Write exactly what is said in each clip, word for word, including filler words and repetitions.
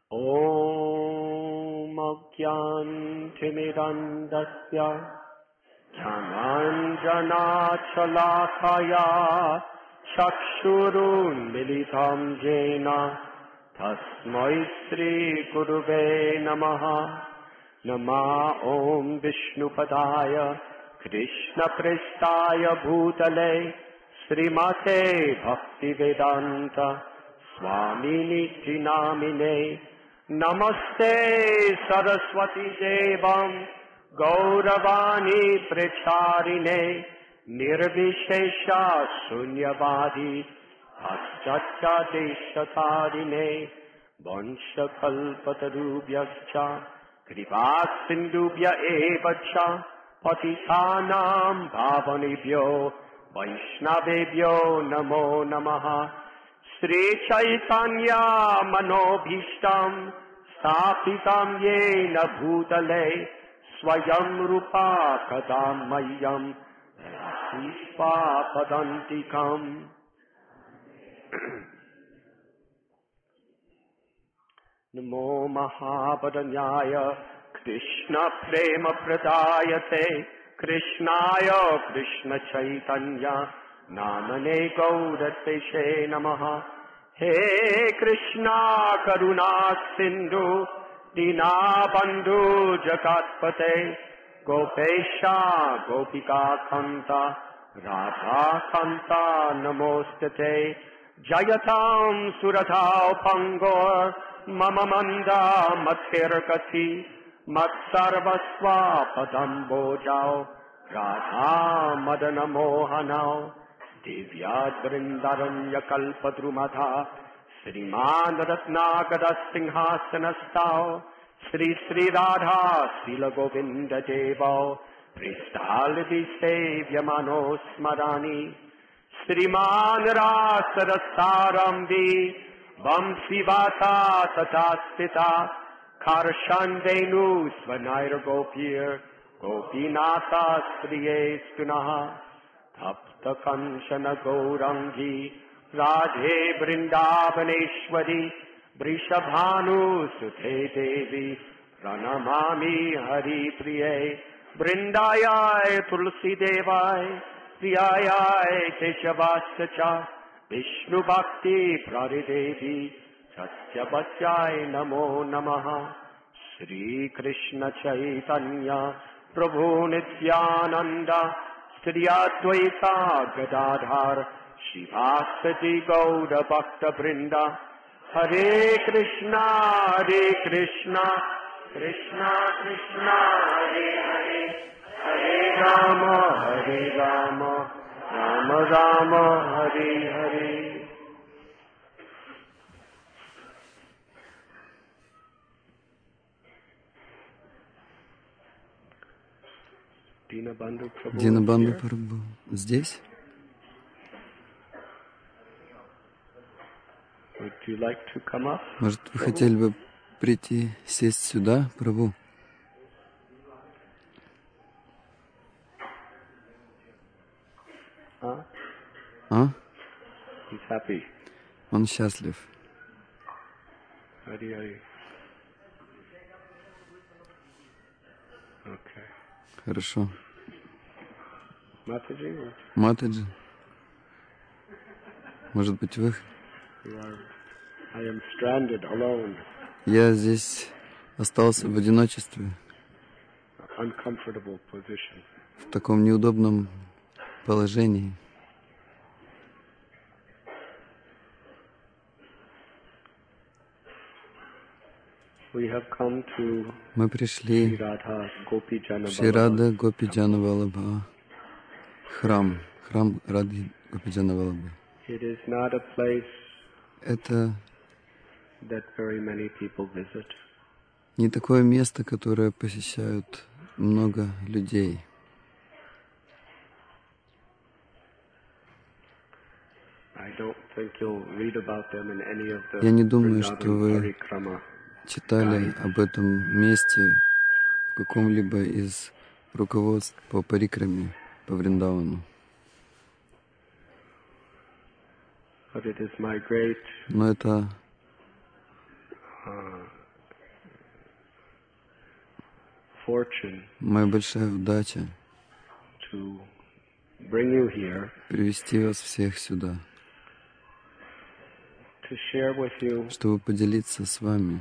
Om Agyantimirandasya Jnananjanachalakaya Chakshurunmilitam Jena Tasmai Shri Gurave Namaha. Nama Om Vishnupadaya Krishna Prestaya Bhutale Srimate Bhaktivedanta Swamini Namine. Namaste Saraswati Devam Gauravani Pracharine Nirvishesha Sunyavadi Paschatya Deshatarine Vanshakalpatarubhyascha Kripa Sindubhya Evacha Patitanam Bhavanibhyo Vaishnavebhyo Namo Namaha. Shri Chaitanya Manobhishtam Sthapitam Yena Bhutale Swayam Rupa Kadam Mayam Rasispa Padantikam. Namo Mahabharanyaya Krishna Prema Pradayate Krishnaya Krishna Chaitanya Namane Gaudateshe Namaha. He Krishna Karuna Sindhu Dinabandhu Jagatpate Gopesha Gopika Kanta Radha Kanta Namostate Jayatam Suratao Pangor Mama Manda Mathirkati Matsarvasva Padambojao Radha Madana Mohanao Divyad Vrindaranya Kalpadrumadha Sriman Ratnagada Singhasanastao Sri Sri Radha Sila Govinda Devao Pristalvi Sevyamano Smarani Sriman Rasarasaramvi Vamsivata Tatastita Karshandenu Svanair Gopir Gopinata Striye Stunaha Tapta Kanchana Gaurangi Radhe Vrindavaneshwari Vrishabhanu Suthe Devi Pranamami Hari Priye Vrindayai Tulsi Devai Priyayai Keshavasya Vishnu Bhakti Praridevi Satya Bhatyai Namo Namaha. Shri Krishna Chaitanya Prabhu Nityananda Shri Advaita Gadadhar Shivasati Gauda Bhakta Brinda. Hare Krishna Hare Krishna Krishna Krishna Hare Hare Hare Rama Hare Rama Rama Rama Hare Hare. Dinabandhu Prabhu здесь? Может, вы хотели бы прийти, сесть сюда, Прабху? А? Он счастлив. Хорошо. Матаджи? Может быть, вы? Я здесь остался в одиночестве, в таком неудобном положении. Мы пришли в Шри-Рада Гопи-Джана Валлабха, храм, храм Рады Гопи-Джана Валлабхи. Это не такое место, которое посещают много людей. Я не думаю, что вы читали об этом месте в каком-либо из руководств по парикраме, по Вриндавану. Но это моя большая удача привести вас всех сюда, чтобы поделиться с вами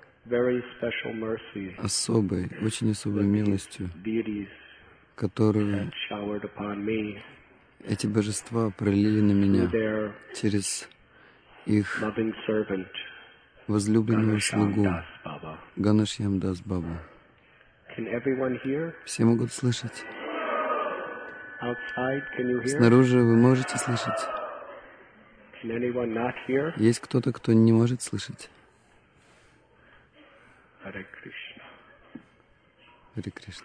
особой, очень особой милостью, которую эти божества пролили на меня через их возлюбленного слугу Ганешьям Дас Бабу. Все могут слышать? Снаружи вы можете слышать? Есть кто-то, кто не может слышать? Харе Кришна. Харе Кришна.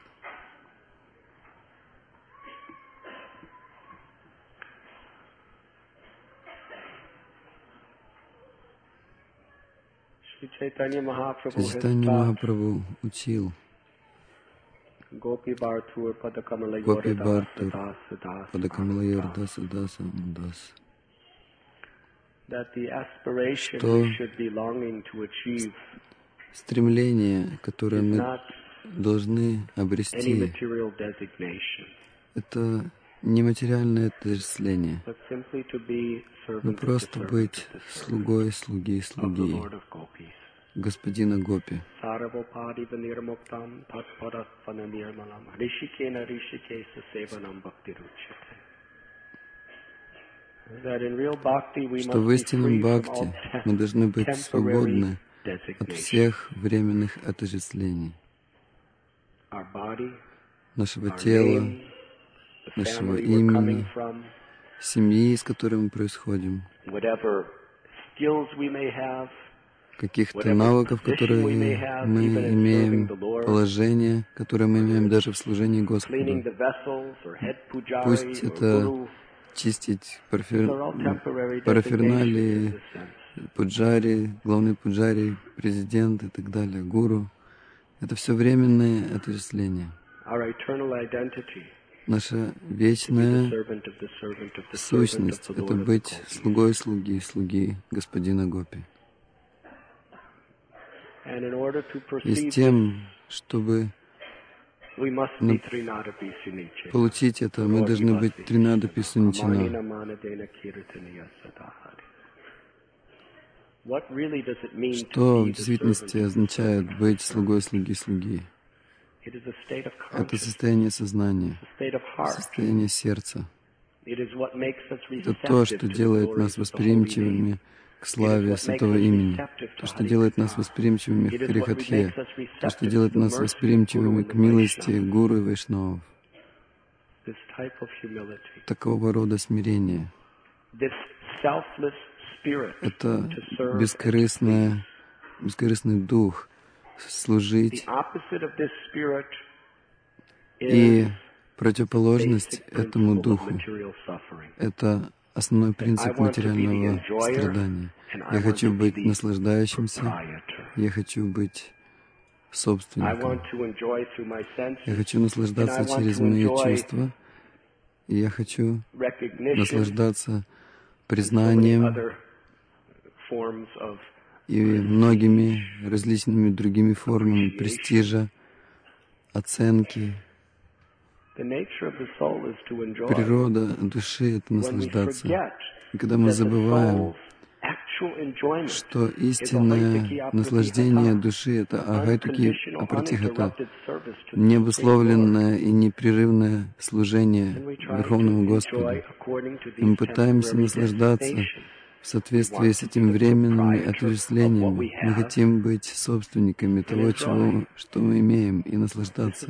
Шри Чайтанья Махапрабху учил Гопи Бартур Падакамалайор Даса Даса Дас, что стремление, которое мы должны обрести, это не материальное отождествление, но просто быть слугой слуги слуги Господина Гопи. Что в истинном бхакти мы должны быть свободны от всех временных отождествлений нашего тела, нашего имени, семьи, из которой мы происходим, каких-то навыков, которые мы имеем, положения, которые мы имеем даже в служении Господу. Пусть это чистить парфир... параферналии, пуджари, главный пуджари, президент и так далее, гуру. Это все временные отождествления. Наша вечная сущность — это быть слугой слуги, слуги Господина Гопи. И с тем, чтобы получить это, мы должны быть Тринадапи Суничина. Что в действительности означает быть слугой слуги слуги? Это состояние сознания, состояние сердца. Это то, что делает нас восприимчивыми к славе святого имени, то, что делает нас восприимчивыми к Харихатхе, то, что делает нас восприимчивыми к милости гуру и вайшнавов. Такого рода смирение. Это бескорыстное, бескорыстный дух служить. И противоположность этому духу — это основной принцип материального страдания. Я хочу быть наслаждающимся, я хочу быть собственником. Я хочу наслаждаться через мои чувства, и я хочу наслаждаться признанием и многими различными другими формами престижа, оценки. Природа души — это наслаждаться. И когда мы забываем, что истинное наслаждение души — это агайтуки апратихата, необусловленное и непрерывное служение Верховному Господу, мы пытаемся наслаждаться в соответствии с этими временными отождествлениями. Мы хотим быть собственниками того, чего, что мы имеем, и наслаждаться.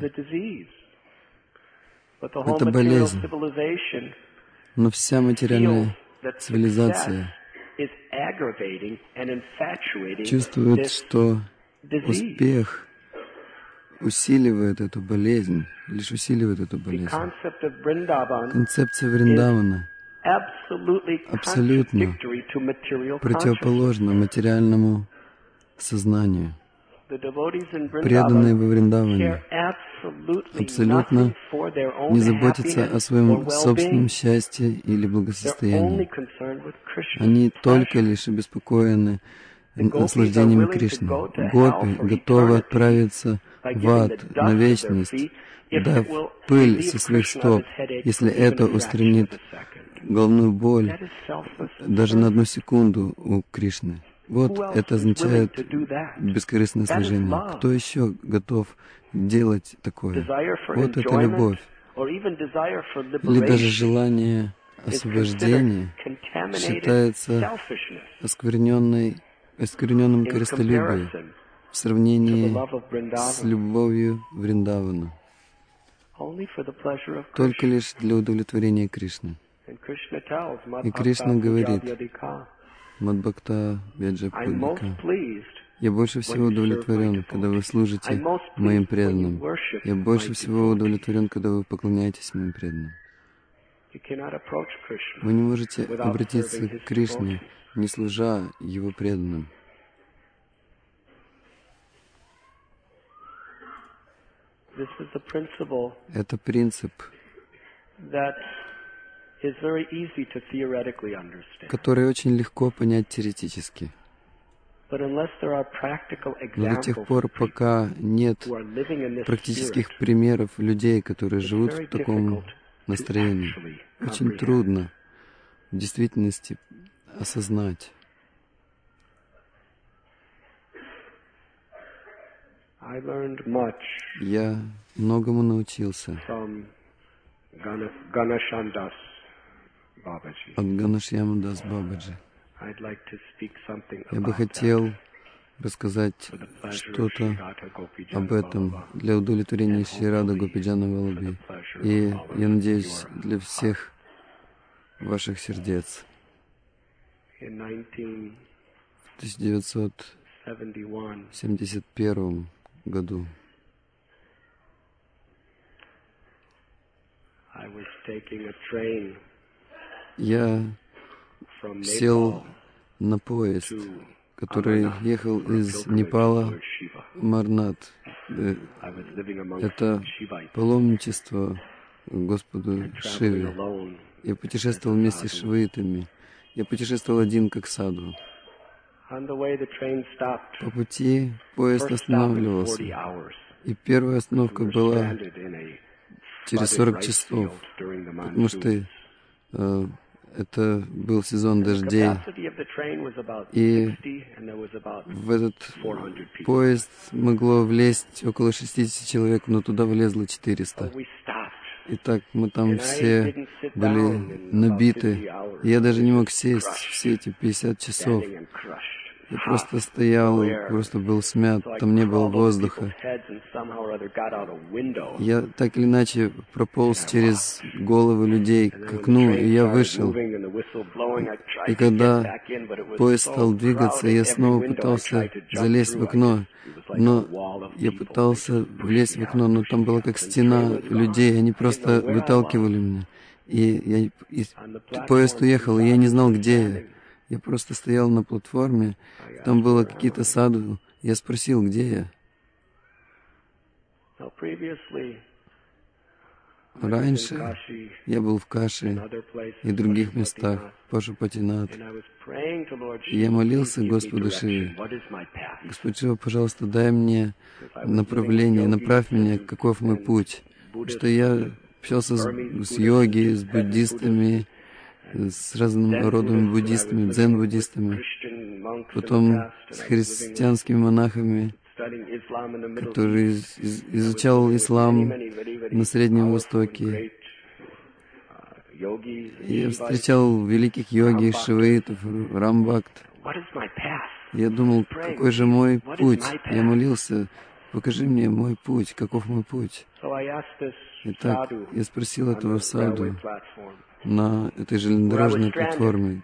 Это болезнь. Но вся материальная цивилизация чувствует, что успех усиливает эту болезнь, лишь усиливает эту болезнь. Концепция Вриндавана абсолютно противоположна материальному сознанию. Преданные во Вриндаване абсолютно не заботятся о своем собственном счастье или благосостоянии. Они только лишь обеспокоены наслаждениями Кришны. Гопи готовы отправиться в ад на вечность, дав пыль со своих стоп, если это устранит головную боль даже на одну секунду у Кришны. Вот это означает бескорыстное служение. Кто еще готов делать такое? Вот это любовь. Или даже желание освобождения считается оскверненной, оскверненным корыстолюбием в сравнении с любовью Вриндавана. Только лишь для удовлетворения Кришны. И Кришна говорит, Мадбхакта Вяджапудика, я больше всего удовлетворен, когда вы служите моим преданным. Я больше всего удовлетворен, когда вы поклоняетесь моим преданным. Вы не можете обратиться к Кришне, не служа его преданным. Это принцип, который очень легко понять теоретически. Но до тех пор, пока нет практических примеров людей, которые живут в таком настроении, очень трудно в действительности осознать. Я многому научился от Ганашьяма Дас Бабаджи. Я бы хотел рассказать что-то об этом для удовлетворения Шри-Рады Гопиджана Валлабхи. И я надеюсь, для всех ваших сердец. В тысяча девятьсот семьдесят первом году я сел на поезд, который ехал из Непала в Марнат. Это паломничество Господу Шиве. Я путешествовал вместе с шиваитами. Я путешествовал один как саду. По пути поезд останавливался. И первая остановка была через сорок часов, потому что э, это был сезон дождей. И в этот поезд могло влезть около шестидесяти человек, но туда влезло четыреста. Итак, мы там все были набиты. Я даже не мог сесть все эти пятьдесят часов. Я просто стоял, просто был смят, там не было воздуха. Я так или иначе прополз через головы людей к окну, и я вышел. И когда поезд стал двигаться, я снова пытался залезть в окно. Но я пытался влезть в окно, но там была как стена людей, они просто выталкивали меня. И, я, и поезд уехал, и я не знал, где я. Я просто стоял на платформе, там было какие-то саду. Я спросил, где я. Раньше я был в Каши и других местах, Пашупатинат. И я молился Господу Шиве. Господь Шива, пожалуйста, дай мне направление, направь меня, каков мой путь. Что я общался с, с йоги, с буддистами, с разными родами буддистами, дзен-буддистами, потом с христианскими монахами, которые из, изучал ислам на Среднем Востоке. И я встречал великих йоги, шиваитов, рамбхакт. Я думал, какой же мой путь? Я молился, покажи мне мой путь, каков мой путь. Итак, я спросил этого саду на этой железнодорожной платформе,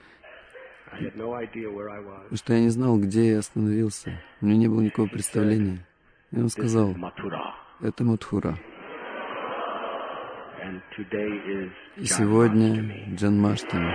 потому что я не знал, где я остановился. У меня не было никакого представления. И он сказал, это Мадхура. И сегодня Джанмаштами.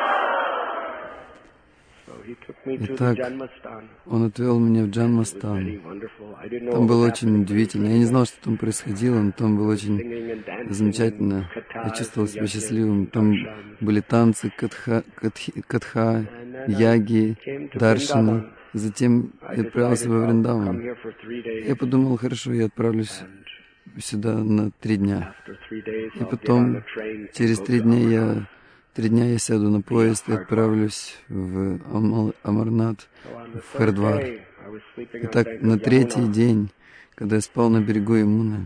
Итак, он отвел меня в Джанмастан. Там было очень удивительно. Я не знал, что там происходило, но там было очень замечательно. Я чувствовал себя счастливым. Там были танцы, катха, катхи, катха яги, даршины. Затем я отправился во Вриндаван. Я подумал, хорошо, я отправлюсь сюда на три дня. И потом, через три дня я, три дня я сяду на поезд и отправлюсь в Амал, Амарнат, в Хардвар. Итак, на третий день, когда я спал на берегу Ямуны,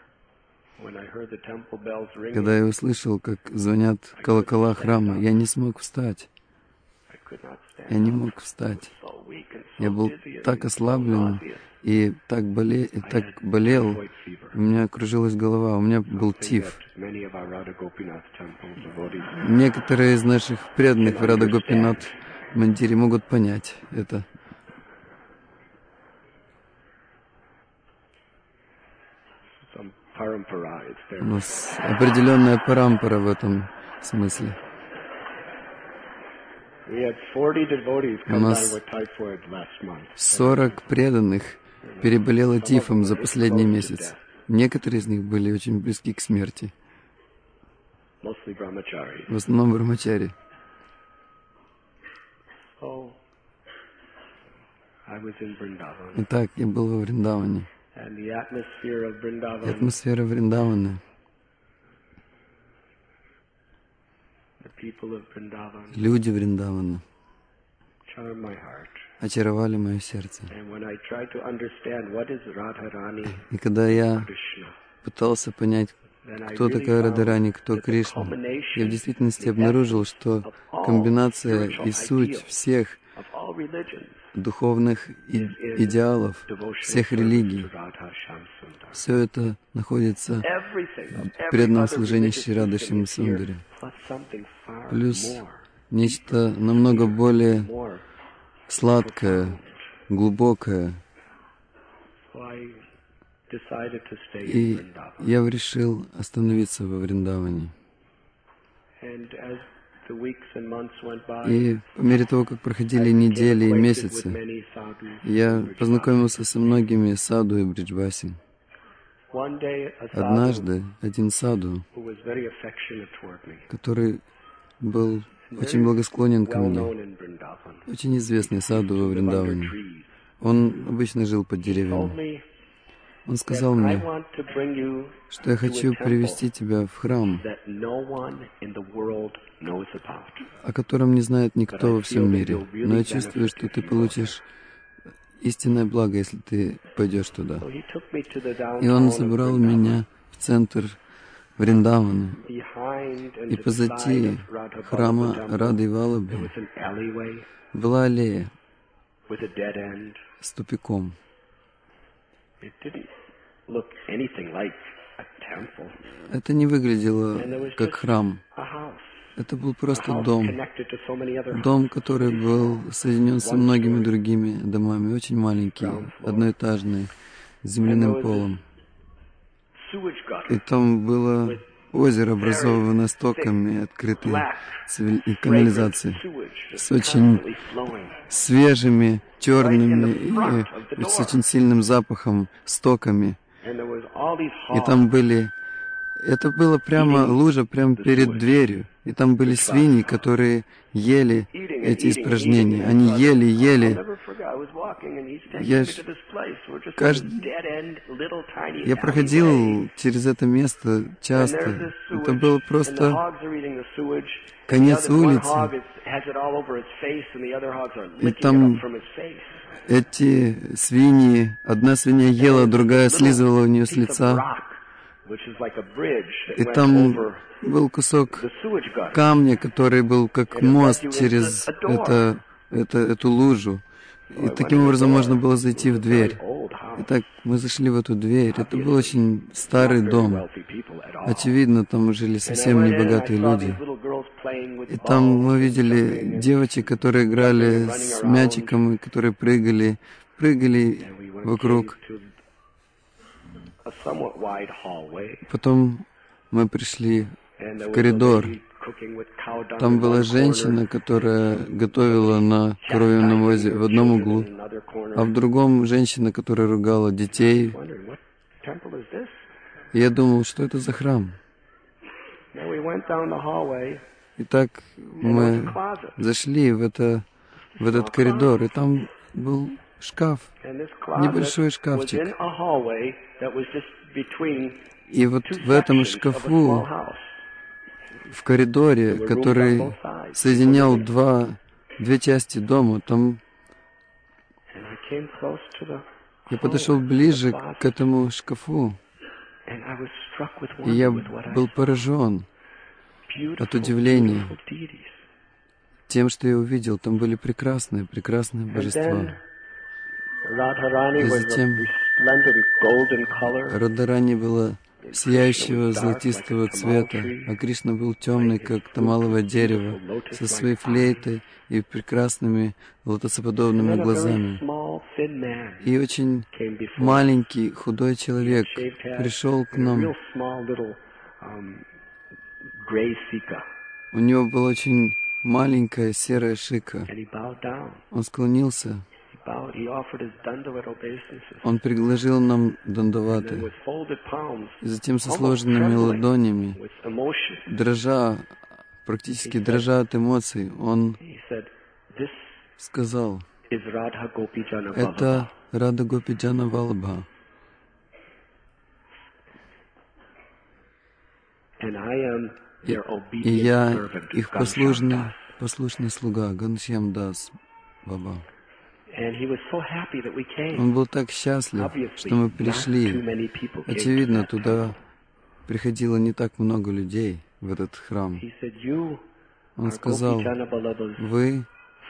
когда я услышал, как звонят колокола храма, я не смог встать. Я не мог встать. Я был так ослаблен и так, боле... и так болел, у меня кружилась голова, у меня был тиф. Некоторые из наших преданных в Рада Гопинат Мандире могут понять это. У нас определенная парампара в этом смысле. У нас сорок преданных переболело тифом за последний месяц. Некоторые из них были очень близки к смерти. В основном брамачари. Итак, я был во Вриндаване. И атмосфера Вриндавана, люди Вриндавана очаровали мое сердце. И когда я пытался понять, кто такая Радхарани, кто Кришна, я в действительности обнаружил, что комбинация и суть всех духовных и идеалов, всех религий, все это находится в преданном служении Шри Рады Шьямсундари. Плюс нечто намного более сладкое, глубокое. И я решил остановиться во Вриндаване. И по мере того, как проходили недели и месяцы, я познакомился со многими саду и бриджваси. Однажды один саду, который был очень благосклонен ко мне, очень известный саду во Вриндаване, он обычно жил под деревьями. Он сказал мне, что я хочу привести тебя в храм, о котором не знает никто во всем мире. Но я чувствую, что ты получишь истинное благо, если ты пойдешь туда. И он забрал меня в центр Вриндавана. И позади храма Рады Валлабхи была аллея с тупиком. Это не выглядело как храм. Это был просто дом. Дом, который был соединен со многими другими домами, очень маленький, одноэтажный, с земляным полом. И там было озеро, образованное стоками, открытой канализацией, с очень свежими, черными и с очень сильным запахом стоками. И там были... Это было прямо лужа, прямо перед дверью. И там были свиньи, которые ели эти испражнения. Они ели, ели. Я, каждый... Я проходил через это место часто. Это было просто конец улицы. И там эти свиньи, одна свинья ела, другая слизывала у нее с лица. И там был кусок камня, который был как мост через это, это, эту лужу. И таким образом можно было зайти в дверь. Итак, мы зашли в эту дверь. Это был очень старый дом. Очевидно, там жили совсем небогатые люди. И там мы видели девочек, которые играли с мячиком, которые прыгали, прыгали вокруг. Потом мы пришли в коридор. Там была женщина, которая готовила на коровьем навозе в одном углу, а в другом женщина, которая ругала детей. И я думал, что это за храм. Итак, мы зашли в, это, в этот коридор, и там был шкаф, небольшой шкафчик. И вот в этом шкафу, в коридоре, который соединял два, две части дома, там я подошел ближе к этому шкафу, и я был поражен от удивления тем, что я увидел. Там были прекрасные, прекрасные божества. И затем Радхарани была сияющего золотистого цвета, а Кришна был темный, как тамаловое дерево, со своей флейтой и прекрасными лотосоподобными глазами. И очень маленький, худой человек пришел к нам. У него была очень маленькая серая шика. Он склонился. Он предложил нам дандаваты. И затем со сложенными ладонями, дрожа, практически дрожа от эмоций, он сказал: «Это Рада Гопиджана Валабха. И, и я их послушный, послушный слуга, Ганшьям Дас Баба». Он был так счастлив, что мы пришли. Очевидно, туда приходило не так много людей, в этот храм. Он сказал: «Вы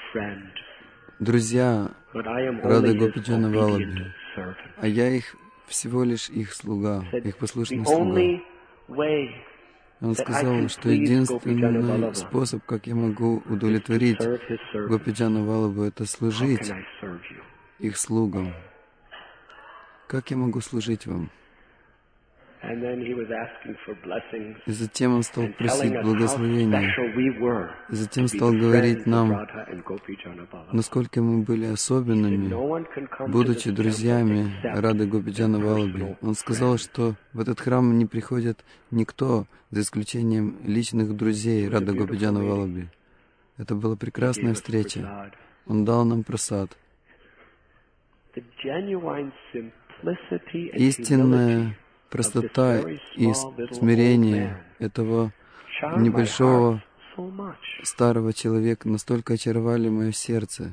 друзья Рады Гопиджана Валабхи, а я их всего лишь их слуга, их послушный слуга». Он сказал, что единственный способ, как я могу удовлетворить Гопиджана Валабху, это служить их слугам. Как я могу служить вам? И затем он стал просить благословения. И затем стал говорить нам, насколько мы были особенными, будучи друзьями Рады Гопиджана Валабхи. Он сказал, что в этот храм не приходит никто, за исключением личных друзей Рады Гопиджана Валабхи. Это была прекрасная встреча. Он дал нам прасад. Истинная простота и смирение этого небольшого старого человека настолько очаровали мое сердце.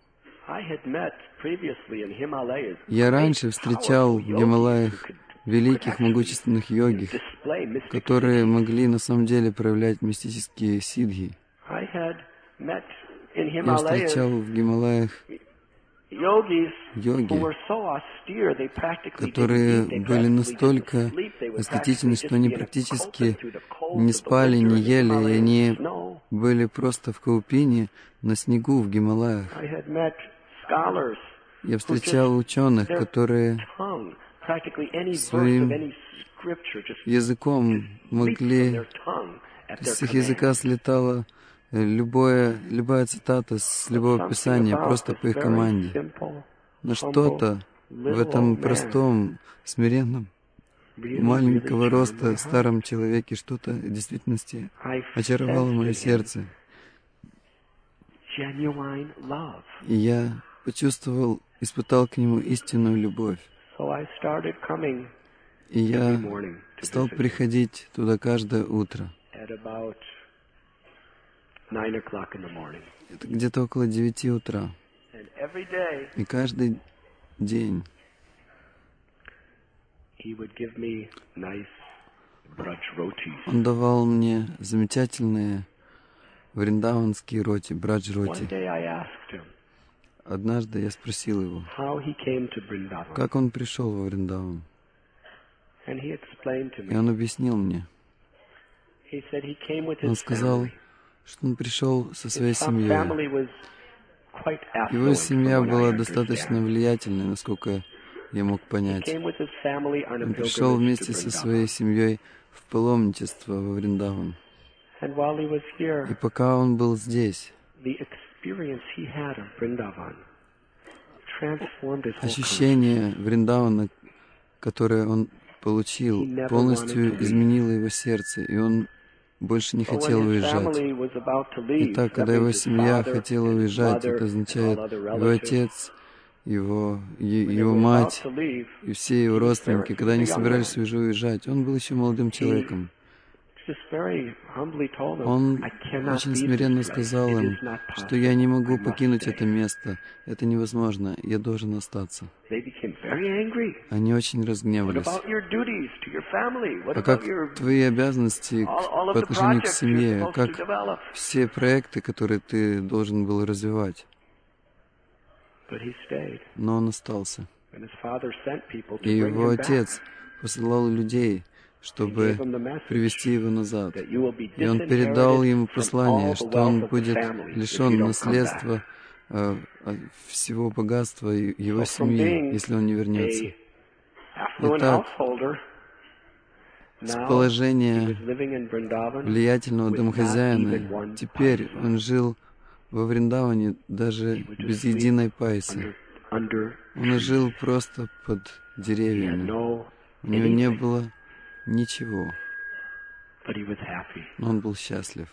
Я раньше встречал в Гималаях великих, могущественных йогих, которые могли на самом деле проявлять мистические сиддхи. Я встречал в Гималаях йоги, которые были настолько эстетичны, что они практически не спали, не ели, и они были просто в Каупине, на снегу в Гималаях. Я встречал ученых, которые своим языком могли, с их языка слетала любое, любая цитата с любого писания, просто по их команде. Но что-то в этом простом, смиренном, маленького роста старом человеке, что-то в действительности очаровало мое сердце. И я почувствовал, испытал к нему истинную любовь. И я стал приходить туда каждое утро. Это где-то около девяти утра. И каждый день он давал мне замечательные вриндаванские роти, брадж-роти. Однажды я спросил его, как он пришел во Вриндаван. И он объяснил мне. Он сказал, что он пришел со своей семьей. Его семья была достаточно влиятельной, насколько я мог понять. Он пришел вместе со своей семьей в паломничество во Вриндаван. И пока он был здесь, ощущение Вриндавана, которое он получил, полностью изменило его сердце, и он больше не хотел уезжать. Итак, когда его семья хотела уезжать, это означает, его отец его, его мать и все его родственники, когда они собирались уже уезжать, он был еще молодым человеком. Он очень смиренно сказал им, что я не могу покинуть это место, это невозможно, я должен остаться. Они очень разгневались. А как твои обязанности по отношению к семье, как все проекты, которые ты должен был развивать? Но он остался. И его отец посылал людей, чтобы привести его назад. И он передал ему послание, что он будет лишен наследства э, всего богатства его семьи, если он не вернется. Итак, с положения влиятельного домохозяина, теперь он жил во Вриндаване даже без единой пайсы. Он жил просто под деревьями. У него не было ничего. Но он был счастлив.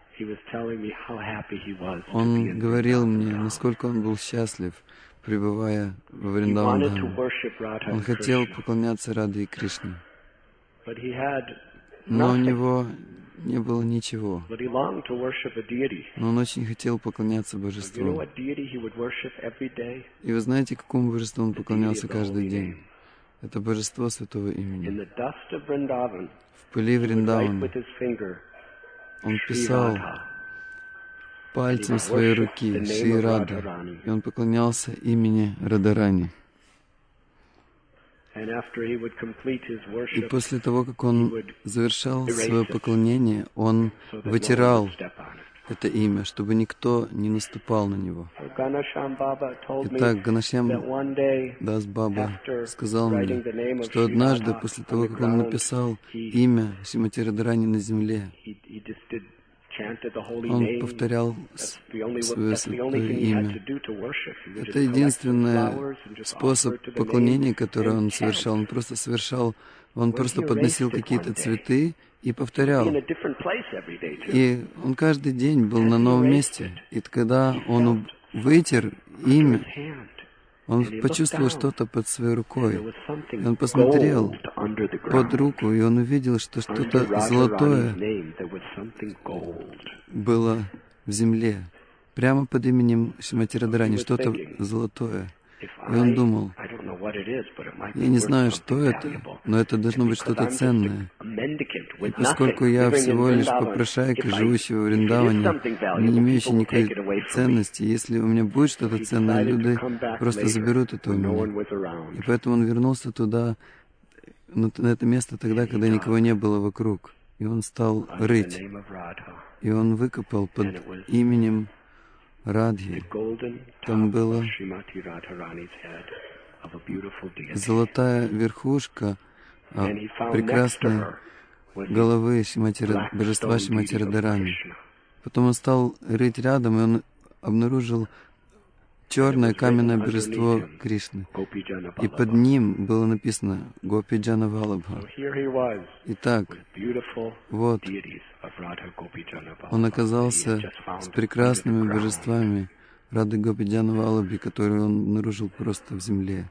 Он говорил мне, насколько он был счастлив, пребывая во Вриндаване. Он хотел поклоняться Раде и Кришне. Но у него не было ничего. Но он очень хотел поклоняться божеству. И вы знаете, какому божеству он поклонялся каждый день? Это божество святого имени. В пыли Вриндавана он писал пальцем своей руки Шри Рада, и он поклонялся имени Радарани. И после того, как он завершал свое поклонение, он вытирал это имя, чтобы никто не наступал на него. Итак, Ганашьям Дас Баба сказал мне, что однажды, после того, как он написал имя Шримати Радарани на земле, он повторял свое святое имя. Это единственный способ поклонения, который он совершал. Он просто совершал, он просто подносил какие-то цветы и повторял. И он каждый день был на новом месте. И когда он вытер имя, он почувствовал что-то под своей рукой. И он посмотрел под руку, и он увидел, что что-то золотое было в земле. Прямо под именем Шримати Радарани, что-то золотое. И он думал, я не знаю, что это, но это должно быть что-то ценное. И поскольку я всего лишь попрошайка, живущий во Вриндаване, не имеющий никакой ценности, если у меня будет что-то ценное, люди просто заберут это у меня. И поэтому он вернулся туда, на это место тогда, когда никого не было вокруг. И он стал рыть. И он выкопал под именем Радхи. Там была золотая верхушка а, прекрасной головы Шримати, божества Шримати Радарани. Потом он стал рыть рядом, и он обнаружил черное каменное божество Кришны. И под ним было написано Гопиджана Валабха. Итак, вот, он оказался с прекрасными божествами Рады Гопиджана Валабхи, которые он обнаружил просто в земле.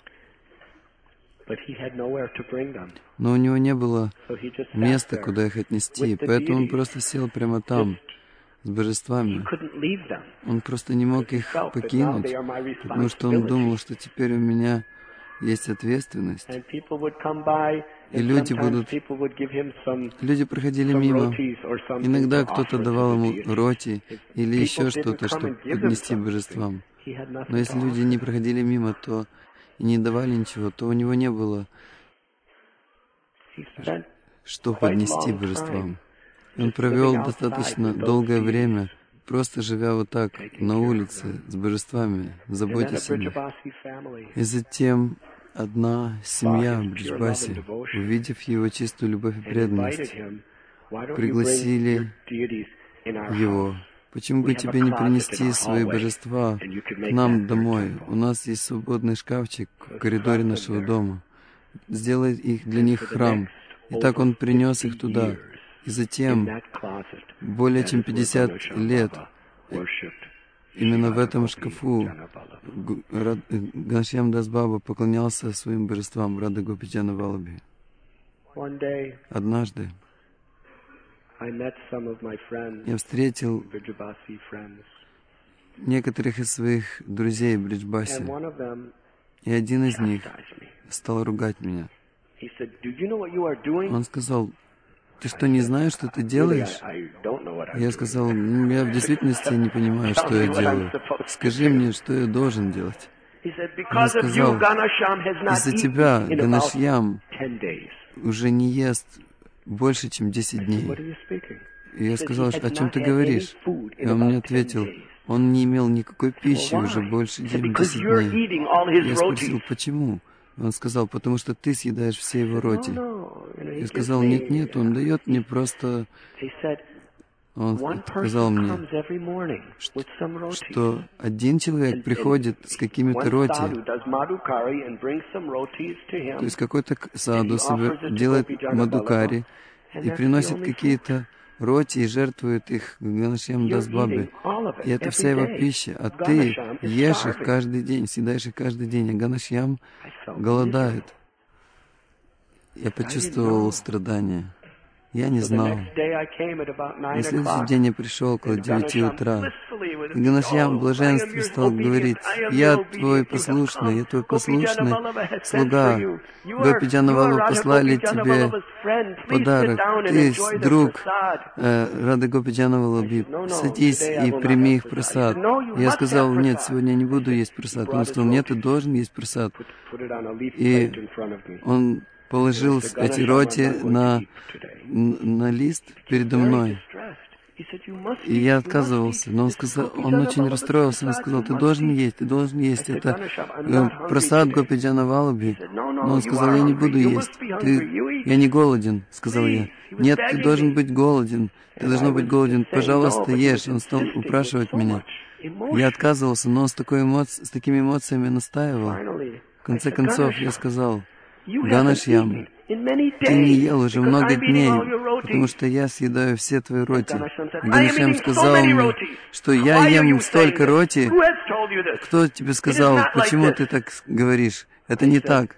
Но у него не было места, куда их отнести, поэтому он просто сел прямо там, с божествами. Он просто не мог их покинуть, потому что он думал, что теперь у меня есть ответственность. И люди будут... Люди проходили мимо. Иногда кто-то давал ему роти или еще что-то, чтобы поднести божествам. Но если люди не проходили мимо, то и не давали ничего, то у него не было что поднести божествам. Он провел достаточно долгое время, просто живя вот так, на улице, с божествами, заботясь о них. И затем одна семья в Бриджбасе, увидев его чистую любовь и преданность, пригласили его. Почему бы тебе не принести свои божества к нам домой? У нас есть свободный шкафчик в коридоре нашего дома. Сделай их для них храм. И так он принес их туда. И затем, более чем пятьдесят лет, именно в этом шкафу Ганашьям Дас Баба поклонялся своим божествам в Рада Гопиджана Валабхи. Однажды я встретил некоторых из своих друзей в Бриджбасе, и один из них стал ругать меня. Он сказал: «Ты что, не знаешь, что ты делаешь?» Я сказал: «Ну, я в действительности не понимаю, что я делаю. Скажи мне, что я должен делать». Он сказал: «Из-за тебя Ганашьям уже не ест больше, чем десять дней». И я сказал: «О чем ты говоришь?» И он мне ответил: «Он не имел никакой пищи уже больше, чем десять дней». Я спросил: «Почему?» Он сказал: «Потому что ты съедаешь все его роти». Я сказал: «Нет-нет, он дает мне просто...» Он сказал мне, что, что один человек приходит с какими-то роти, то есть какой-то саду делает мадукари и приносит какие-то роти и жертвует их Ганашьям Дас Бабе. И это вся его пища, а ты ешь их каждый день, съедаешь их каждый день, а Ганашьям голодает». Я почувствовал страдания. Я не знал. На следующий день я пришел около девяти утра. И Ганашьям в блаженстве стал говорить: «Я твой послушный, я твой послушный слуга. Гопиджана Валабха послали тебе подарок. Ты, друг э, Рады Гопиджана Валабхи, садись и прими их прасад». Я сказал: «Нет, сегодня я не буду есть прасад». Он сказал: «Нет, ты должен есть прасад». И он положил эти роти на, на лист передо мной. И я отказывался, но он сказал, он очень расстроился, он сказал: «Ты должен есть, ты должен есть, это э, прасад Гопиджана Валабхи». Но он сказал: «Я не буду есть, ты, я не голоден», сказал я. «Нет, ты должен быть голоден, ты должен быть голоден, пожалуйста, ешь». Он стал упрашивать меня. Я отказывался, но он с, такой эмоци... с такими эмоциями настаивал. В конце концов, я сказал: «Ганашьям, ты не ел уже много дней, потому что я съедаю все твои роти». Ганашьям сказал мне, что я ем столько роти. Кто тебе сказал? Почему ты так говоришь? Это не так.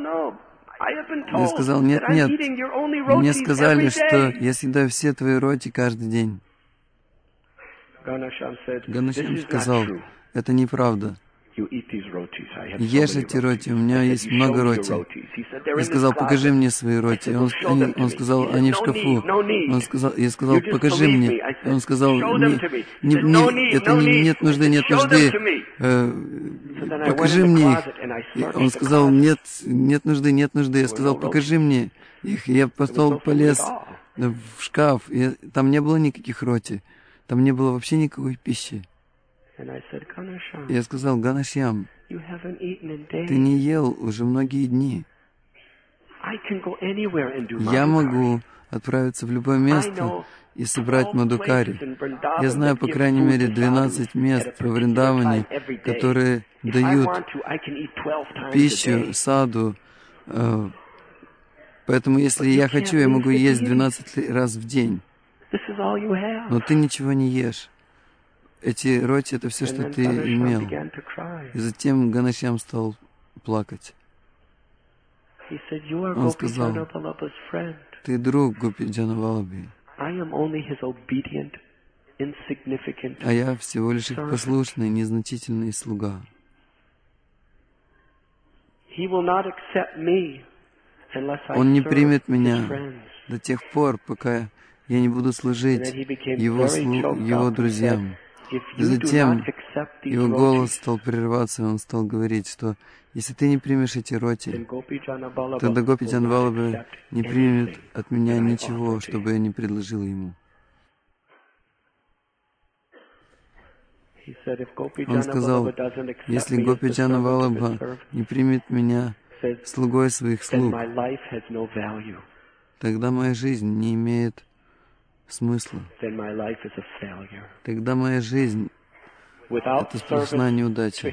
Я сказал: «Нет, нет. Мне сказали, что я съедаю все твои роти каждый день». Ганашьям сказал: «Это неправда. Ешь эти роти, у меня есть много роти». Я сказал: «Покажи мне свои роти». Он, они, он сказал: «Они в шкафу». Он сказал, я сказал: «Покажи мне». Он сказал: не, не, не, «Это не, нет нужды, нет нужды. Э, покажи мне их». И он сказал: «Нет, нет нужды, нет нужды». Я сказал: «Покажи мне их». И я потом полез в шкаф, и там не было никаких роти, там не было вообще никакой пищи. Я сказал: «Ганашьям, ты не ел уже многие дни. Я могу отправиться в любое место и собрать мадукари. Я знаю, по крайней мере, двенадцать мест во Вриндаване, которые дают пищу саду. Поэтому, если я хочу, я могу есть двенадцать раз в день. Но ты ничего не ешь. Эти роти — это все, что ты имел». И затем Ганашьям стал плакать. Он сказал: «Ты друг Гопиджана Валабхи, а я всего лишь их послушный, незначительный слуга. Он не примет меня до тех пор, пока я не буду служить его, слу... его друзьям». И затем его голос стал прерываться, и он стал говорить, что если ты не примешь эти роти, тогда Гопиджан Валабха не примет от меня ничего, чтобы я не предложил ему. Он сказал: «Если Гопиджан Валабха не примет меня слугой своих слуг, тогда моя жизнь не имеет смысла. Тогда моя жизнь — это сплошная неудача.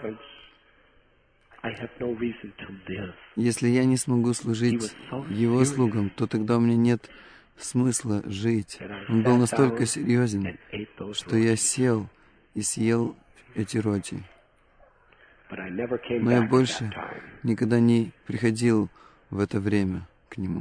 Если я не смогу служить его слугам, то тогда у меня нет смысла жить». Он был настолько серьезен, что я сел и съел эти роти. Но я больше никогда не приходил в это время к нему.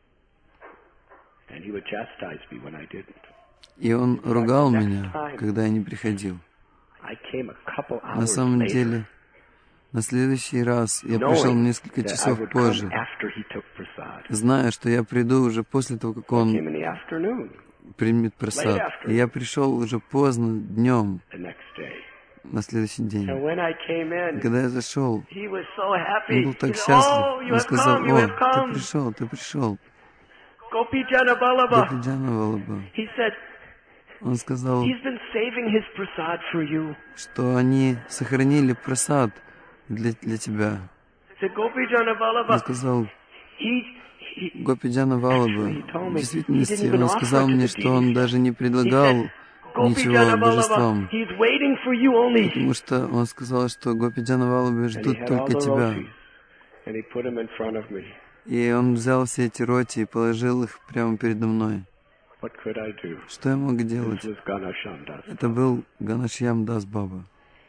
И он ругал меня, когда я не приходил. На самом деле, на следующий раз я пришел несколько часов позже, зная, что я приду уже после того, как он примет просад. И я пришел уже поздно днем на следующий день. И когда я зашел, он был так счастлив. Он сказал: «О, ты пришел, ты пришел». Gopijana Vallabha. Гопиджана Валлабха. He said, Он сказал, he's been saving his prasad for you. что они сохранили прасад для, для тебя. He said, Gopijana Vallabha. Он сказал, He, he, Гопиджана Валлабха. he told В me, действительности, he didn't even он сказал offer to мне, the что он deities. даже не He предлагал said, ничего Gopijana Vallabha, божествам. he's waiting for you only. Потому что он сказал, что Гопиджана Валлабха And he ждут had all только the тебя. rotis, and he put them in front of me. И он взял все эти роти и положил их прямо передо мной. What could I do? Что я мог This делать? was Ganasham Das. Это был Ганашьям Дас Баба.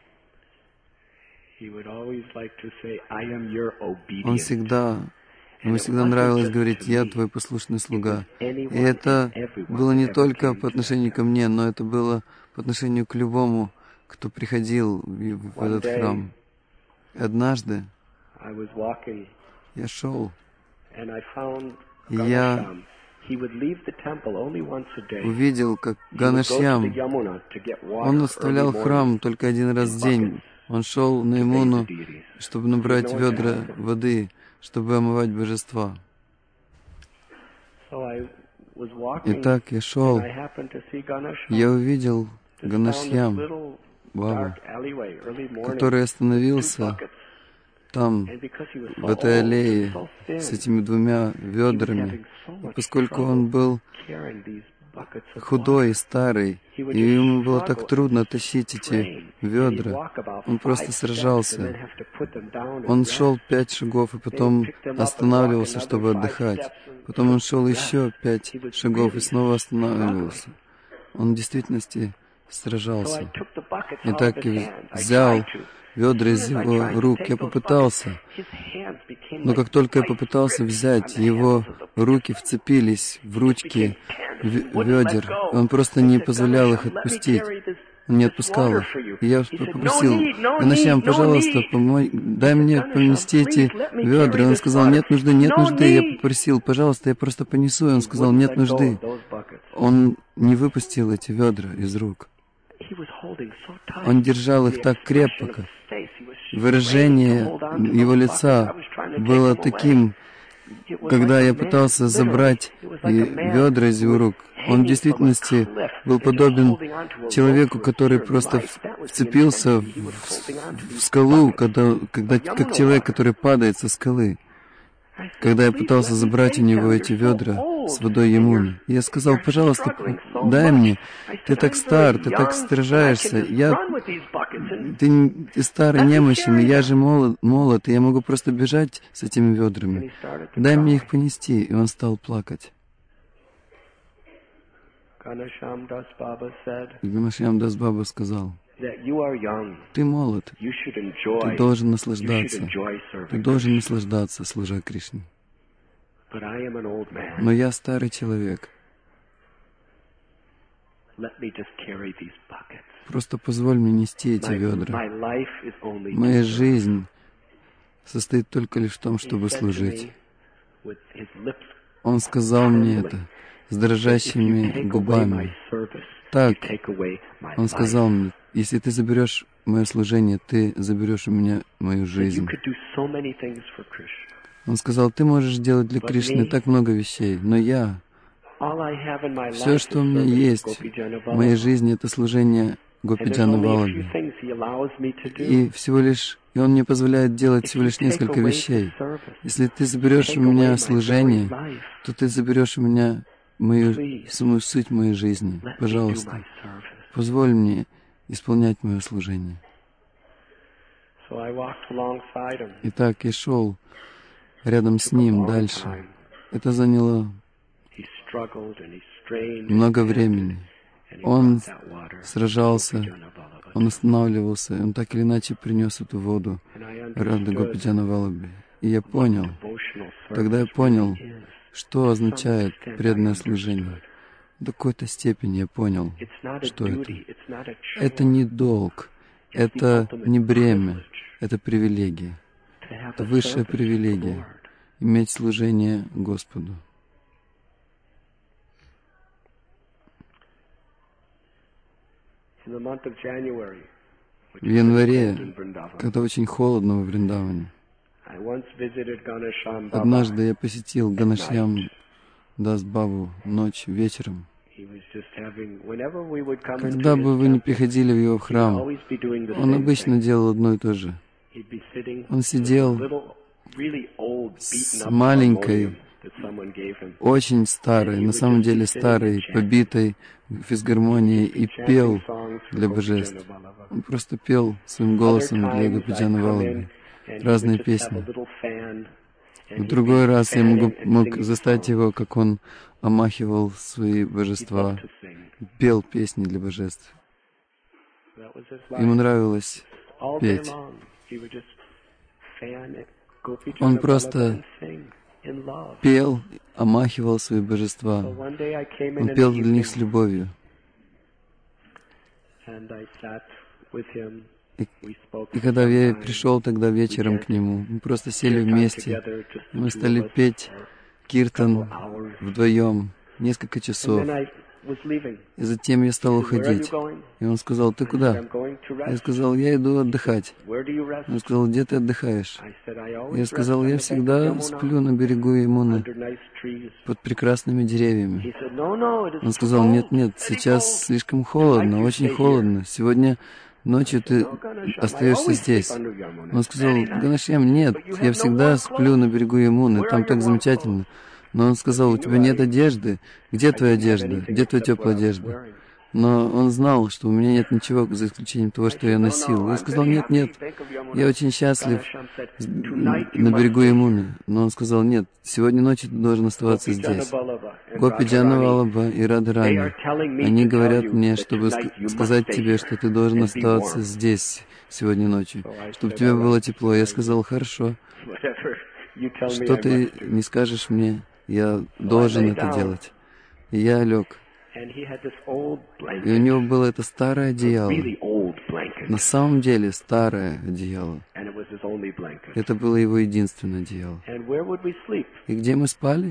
He would always like to say, I am your obedient. Он всегда, ему всегда нравилось говорить: «Я твой послушный слуга». И это было не только по отношению ко мне, но это было по отношению к любому, кто приходил в, в этот храм. Однажды I was walking, я шел, and I found и я Ganasham. He would leave the temple only once a day. увидел, как He would go to the Ганашьям, Yamuna to get water он early оставлял morning храм только один раз в день. Он шел на to bathe the Ямуну, deities. чтобы набрать ведра воды, чтобы омывать божества. So I was walking, Итак, я шел, and I happened to see Ganasham. я увидел Just found this Ганашьям, little Бабу, dark alleyway, early morning, который two остановился buckets. там, And because he was so в этой old, аллее, so thin, с этими двумя he was ведрами. having so И much поскольку trouble он был carrying these buckets of худой и water. старый, He would и just ему было так struggle трудно and тащить эти strain. And he'd ведра, walk about он просто five steps and then сражался. have to put them down and Он rest. шел пять шагов, и потом останавливался, чтобы отдыхать. Потом он шел еще пять шагов и снова останавливался. Он в действительности сражался. Итак, я взял ведра из его рук. Я попытался, но как только я попытался взять, его руки вцепились в ручки ведер, и он просто не позволял их отпустить. Он не отпускал их. И я попросил: «Ганашьям, пожалуйста, помой, дай мне понести эти ведра». И он сказал: «Нет нужды, нет нужды». Я попросил: «Пожалуйста, я просто понесу». И он сказал: «Нет нужды». Он не выпустил эти ведра из рук. Он держал их так крепко. Выражение его лица было таким, когда я пытался забрать ведра из его рук. Он в действительности был подобен человеку, который просто вцепился в, в скалу, когда, когда, как человек, который падает со скалы. Когда я пытался забрать у него эти ведра с водой Ямуны, я сказал: «Пожалуйста, дай мне. Ты так стар, ты так сражаешься. Я, ты, ты старый, немощный, я же молод, молод, и я могу просто бежать с этими ведрами. Дай мне их понести». И он стал плакать. Ganasham Das Baba said, Ганашьям Дас Баба сказал: that you are young. «Ты молод, You should enjoy. ты должен You should наслаждаться, enjoy ты serving. должен наслаждаться, служа Кришне. But I am an old man. Но я старый человек. Let me just carry these buckets. Просто позволь мне нести эти My, ведра. my life is only to Моя serve». жизнь состоит только лишь в том, чтобы He said to служить». me with his lips Он сказал мне trembling, это с "If you дрожащими take away my губами. service, Так, you take away my он life. сказал мне: «Если ты заберешь мое служение, ты заберешь у меня мою That you жизнь». could do so many things for Krishna. Он сказал: «Ты можешь делать для But Кришны me, так много вещей, но я, all I have in my все, life что is у меня service to есть Gopijana в моей Vallabha. жизни, это служение And there's Гопиджана only a few Валлабхи. things he allows me to do. И всего лишь, и он мне позволяет делать If всего you лишь take несколько away the вещей. service, Если ты заберешь take у меня away my very служение, life, то ты заберешь у меня мою, Please, самую суть моей жизни. let me do Пожалуйста, my service. позволь мне исполнять мое служение». So I walked alongside him Итак, я шел рядом с ним дальше. time. Это заняло He struggled and he strained his много hand, времени. Он сражался, он останавливался, он так или иначе принес эту воду Рады Гопиджана Валлабхи. И я понял, тогда я понял, что означает преданное служение. До какой-то степени я понял, что это. Это не долг, это не бремя, это привилегия. Это высшая привилегия — иметь служение Господу. В январе, когда очень холодно во Вриндаване, однажды я посетил Ганашьям Дас Бабу ночь, вечером. Когда бы вы ни приходили в его храм, он обычно делал одно и то же. Он сидел с маленькой, очень старой, на самом деле старой, побитой физгармонией и пел для божеств. Он просто пел своим голосом для Гопиджана Валлабхи разные песни. В другой раз я мог, мог застать его, как он омахивал свои божества, пел песни для божеств. Ему нравилось петь. Он просто пел, омахивал свои божества. Он пел для них с любовью. И, и когда я пришел тогда вечером к нему, мы просто сели вместе, мы стали петь киртан вдвоем несколько часов. И затем я стал уходить. И он сказал: «Ты куда?» Я сказал: «Я иду отдыхать». Он сказал: «Где ты отдыхаешь?» Я сказал: «Я всегда сплю на берегу Ямуны, под прекрасными деревьями». Он сказал: «Нет, нет, сейчас слишком холодно, очень холодно. Сегодня ночью ты остаешься здесь». Он сказал: «Ганашьям, нет, я всегда сплю на берегу Ямуны, там так замечательно». Но он сказал: «У тебя нет одежды. Где твоя одежда? Где твоя теплая одежда?» Но он знал, что у меня нет ничего, за исключением того, что я носил. Я сказал: «Нет, нет, я очень счастлив на берегу Ямуны». Но он сказал: «Нет, сегодня ночью ты должен оставаться здесь». Гопиджана Валлабха и Радхарани, они говорят мне, чтобы ск- сказать тебе, что ты должен оставаться здесь сегодня ночью, чтобы тебе было тепло. Я сказал: «Хорошо. Что ты не скажешь мне, я должен это делать». И я лег. И у него было это старое одеяло. На самом деле старое одеяло. Это было его единственное одеяло. И где мы спали?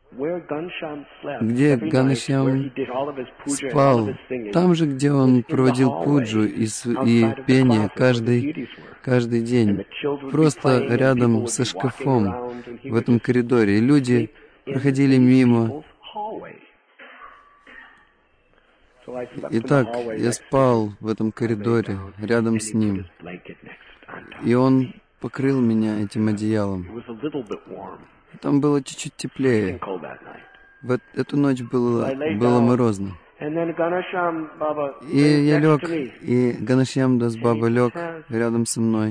Где Ганашьям спал? Там же, где он проводил пуджу и, и пение каждый, каждый день. Просто рядом со шкафом в этом коридоре. И люди проходили мимо. Итак, я спал в этом коридоре, рядом с ним. И он покрыл меня этим одеялом. Там было чуть-чуть теплее. В эту ночь было, было морозно. И я лег, и Ганашьям Дас Баба лег рядом со мной.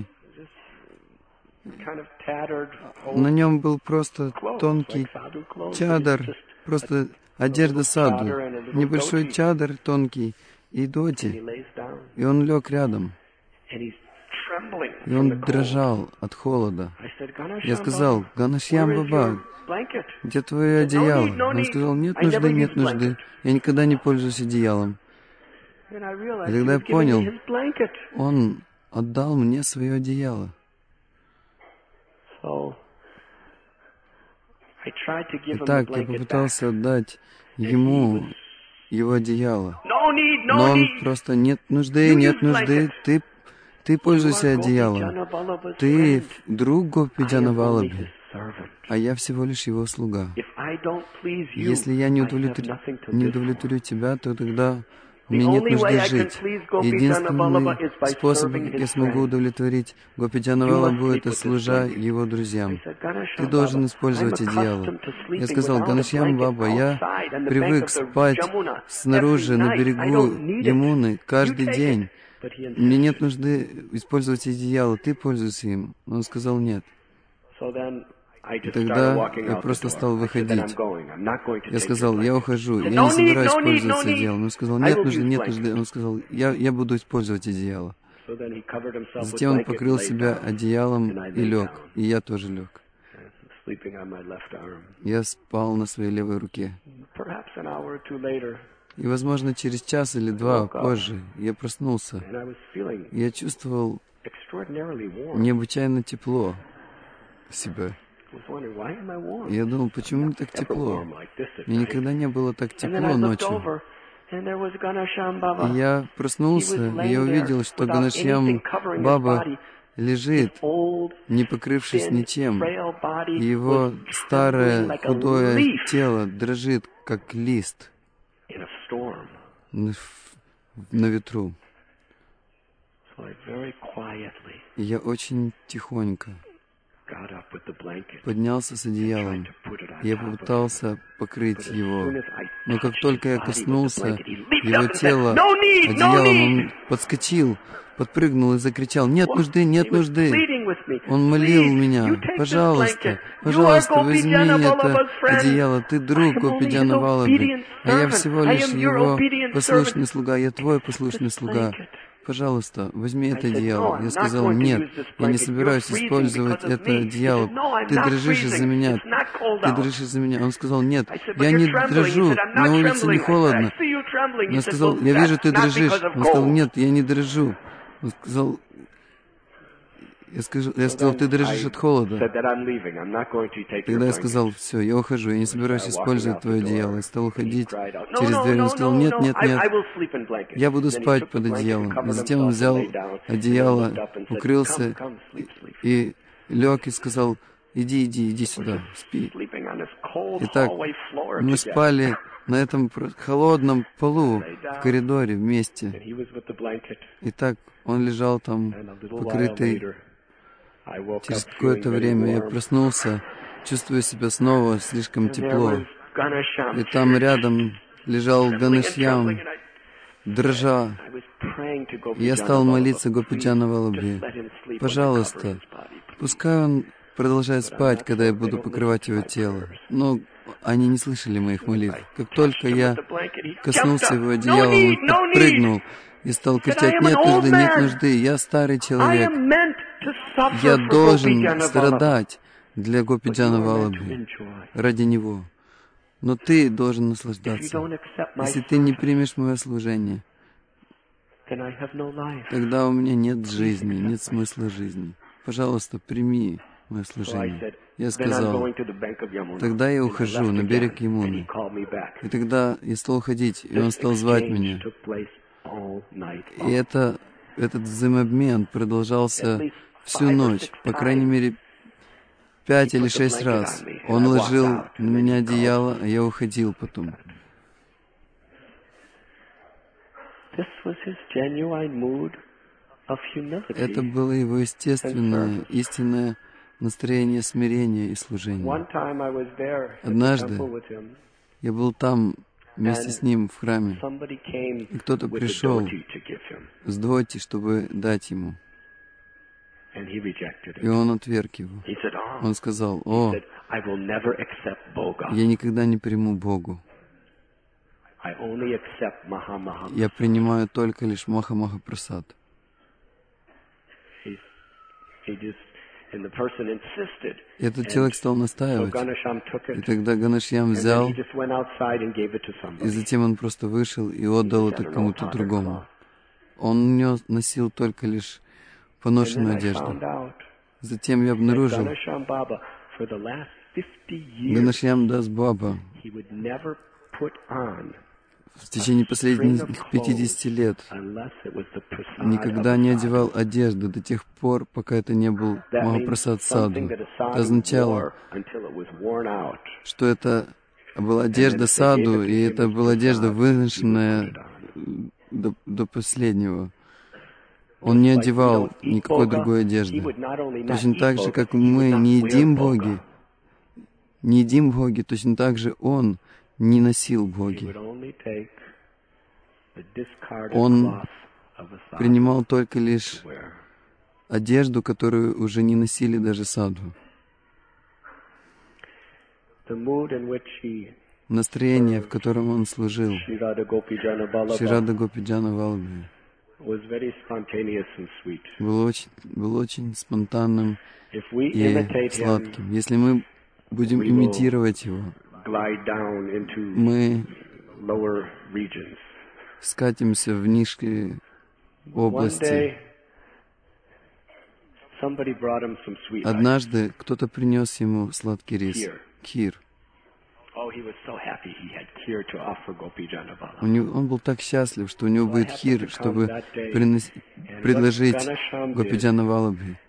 На нем был просто тонкий чадар, просто одежда саду, небольшой чадар тонкий и доти. И он лег рядом. И он дрожал от холода. Я сказал: «Ганашьям Баба, где твое одеяло?» Он сказал: «Нет нужды, нет нужды. Я никогда не пользуюсь одеялом». И тогда я понял, он отдал мне свое одеяло. Итак, я попытался отдать ему его одеяло. Но он просто: «Нет нужды, нет нужды. Ты, ты пользуйся одеялом. Ты друг Гопиджана Валлабхи, а я всего лишь его слуга. Если я не удовлетворю, не удовлетворю тебя, то тогда мне нет нужды жить. Единственный способ, как я смогу удовлетворить Гопиджана Валлабху, это служа его друзьям. Ты должен использовать одеяло». Я сказал: «Ганашьям Баба, я привык спать снаружи, на берегу Ямуны, каждый день. Мне нет нужды использовать одеяло, ты пользуйся им». Он сказал: «Нет». И тогда я просто стал выходить. Я сказал, я ухожу, я не собираюсь пользоваться одеялом. Он сказал, нет нужды, нет нужды. Он сказал, я, я буду использовать одеяло. Затем он покрыл себя одеялом и лег, и я тоже лег. Я спал на своей левой руке. И, возможно, через час или два позже я проснулся. Я чувствовал необычайно тепло в себе. Я думал, почему мне так тепло? Мне никогда не было так тепло ночью. И я проснулся, и я увидел, что Ганашьям Баба лежит, не покрывшись ничем, и его старое худое тело дрожит, как лист на ветру. И я очень тихонько поднялся с одеялом. Я попытался покрыть его. Но как только я коснулся его тела одеялом, он подскочил, подпрыгнул и закричал: «Нет нужды, нет нужды!» Он молил меня: «Пожалуйста, пожалуйста, возьми это одеяло, ты друг Гопи-Джана Валлабхи, а я всего лишь его послушный слуга, я твой послушный слуга. Пожалуйста, возьми это одеяло». Я сказал: «Нет, я не собираюсь использовать это одеяло. Ты дрожишь из-за меня. Ты дрожишь из-за меня». Он сказал: «Нет, я не дрожу, на улице не холодно». Я сказал: «Я вижу, ты дрожишь». Он сказал: «Нет, я не дрожу». Он сказал: Я сказал, я сказал, ты дрожишь от холода. Тогда я сказал: все, я ухожу, я не собираюсь использовать твое одеяло. Я стал уходить через дверь. Он сказал: нет, нет, нет, я буду спать под одеялом. И затем он взял одеяло, укрылся и лег и сказал: иди, иди, иди сюда, спи. Итак, мы спали на этом холодном полу в коридоре вместе. Итак, он лежал там, покрытый. Через какое-то время я проснулся, чувствуя себя снова слишком тепло. И там рядом лежал Ганашьям, дрожа. И я стал молиться Гопи-Джана Валлабхи: пожалуйста, пускай он продолжает спать, когда я буду покрывать его тело. Но они не слышали моих молитв. Как только я коснулся его одеяла, он подпрыгнул и стал кричать: нет нужды, нет нужды, я старый человек. Я должен страдать для Гопи-Джана Валлабхи, ради него. Но ты должен наслаждаться. Если ты не примешь мое служение, тогда у меня нет жизни, нет смысла жизни. Пожалуйста, прими мое служение. Я сказал: тогда я ухожу на берег Ямуны. И тогда я стал ходить, и он стал звать меня. И это, этот взаимообмен продолжался всю ночь, по крайней мере, пять или шесть раз. Он ложил на меня одеяло, а я уходил потом. Это было его естественное, истинное настроение смирения и служения. Однажды я был там вместе с ним в храме, и кто-то пришел с дхоти, чтобы дать ему. И он отверг его. Он сказал: «О, я никогда не приму Богу. Я принимаю только лишь Маха-Маха-Прасад». Этот человек стал настаивать. И тогда Ганашьям взял, и затем он просто вышел и отдал это кому-то другому. Он нес, носил только лишь поношенную одежду. Затем я обнаружил, Ганашьям Дас Баба в течение последних пятидесяти лет никогда не одевал одежду до тех пор, пока это не был Махапрасад Саду. Это означало, что это была одежда Саду, и это была одежда, выношенная до, до последнего. Он не одевал никакой другой одежды. Точно так же, как мы не едим боги, не едим боги, точно так же он не носил боги. Он принимал только лишь одежду, которую уже не носили даже саду. настроение, в котором он служил Шри Рада Гопиджана Валабхи, было очень, было очень спонтанным и сладким. Если мы будем имитировать его, мы скатимся в низкие области. Однажды кто-то принес ему сладкий рис, кхир. У него, он был так счастлив, что у него будет хир, чтобы принос, предложить Гопиджана Валабхи.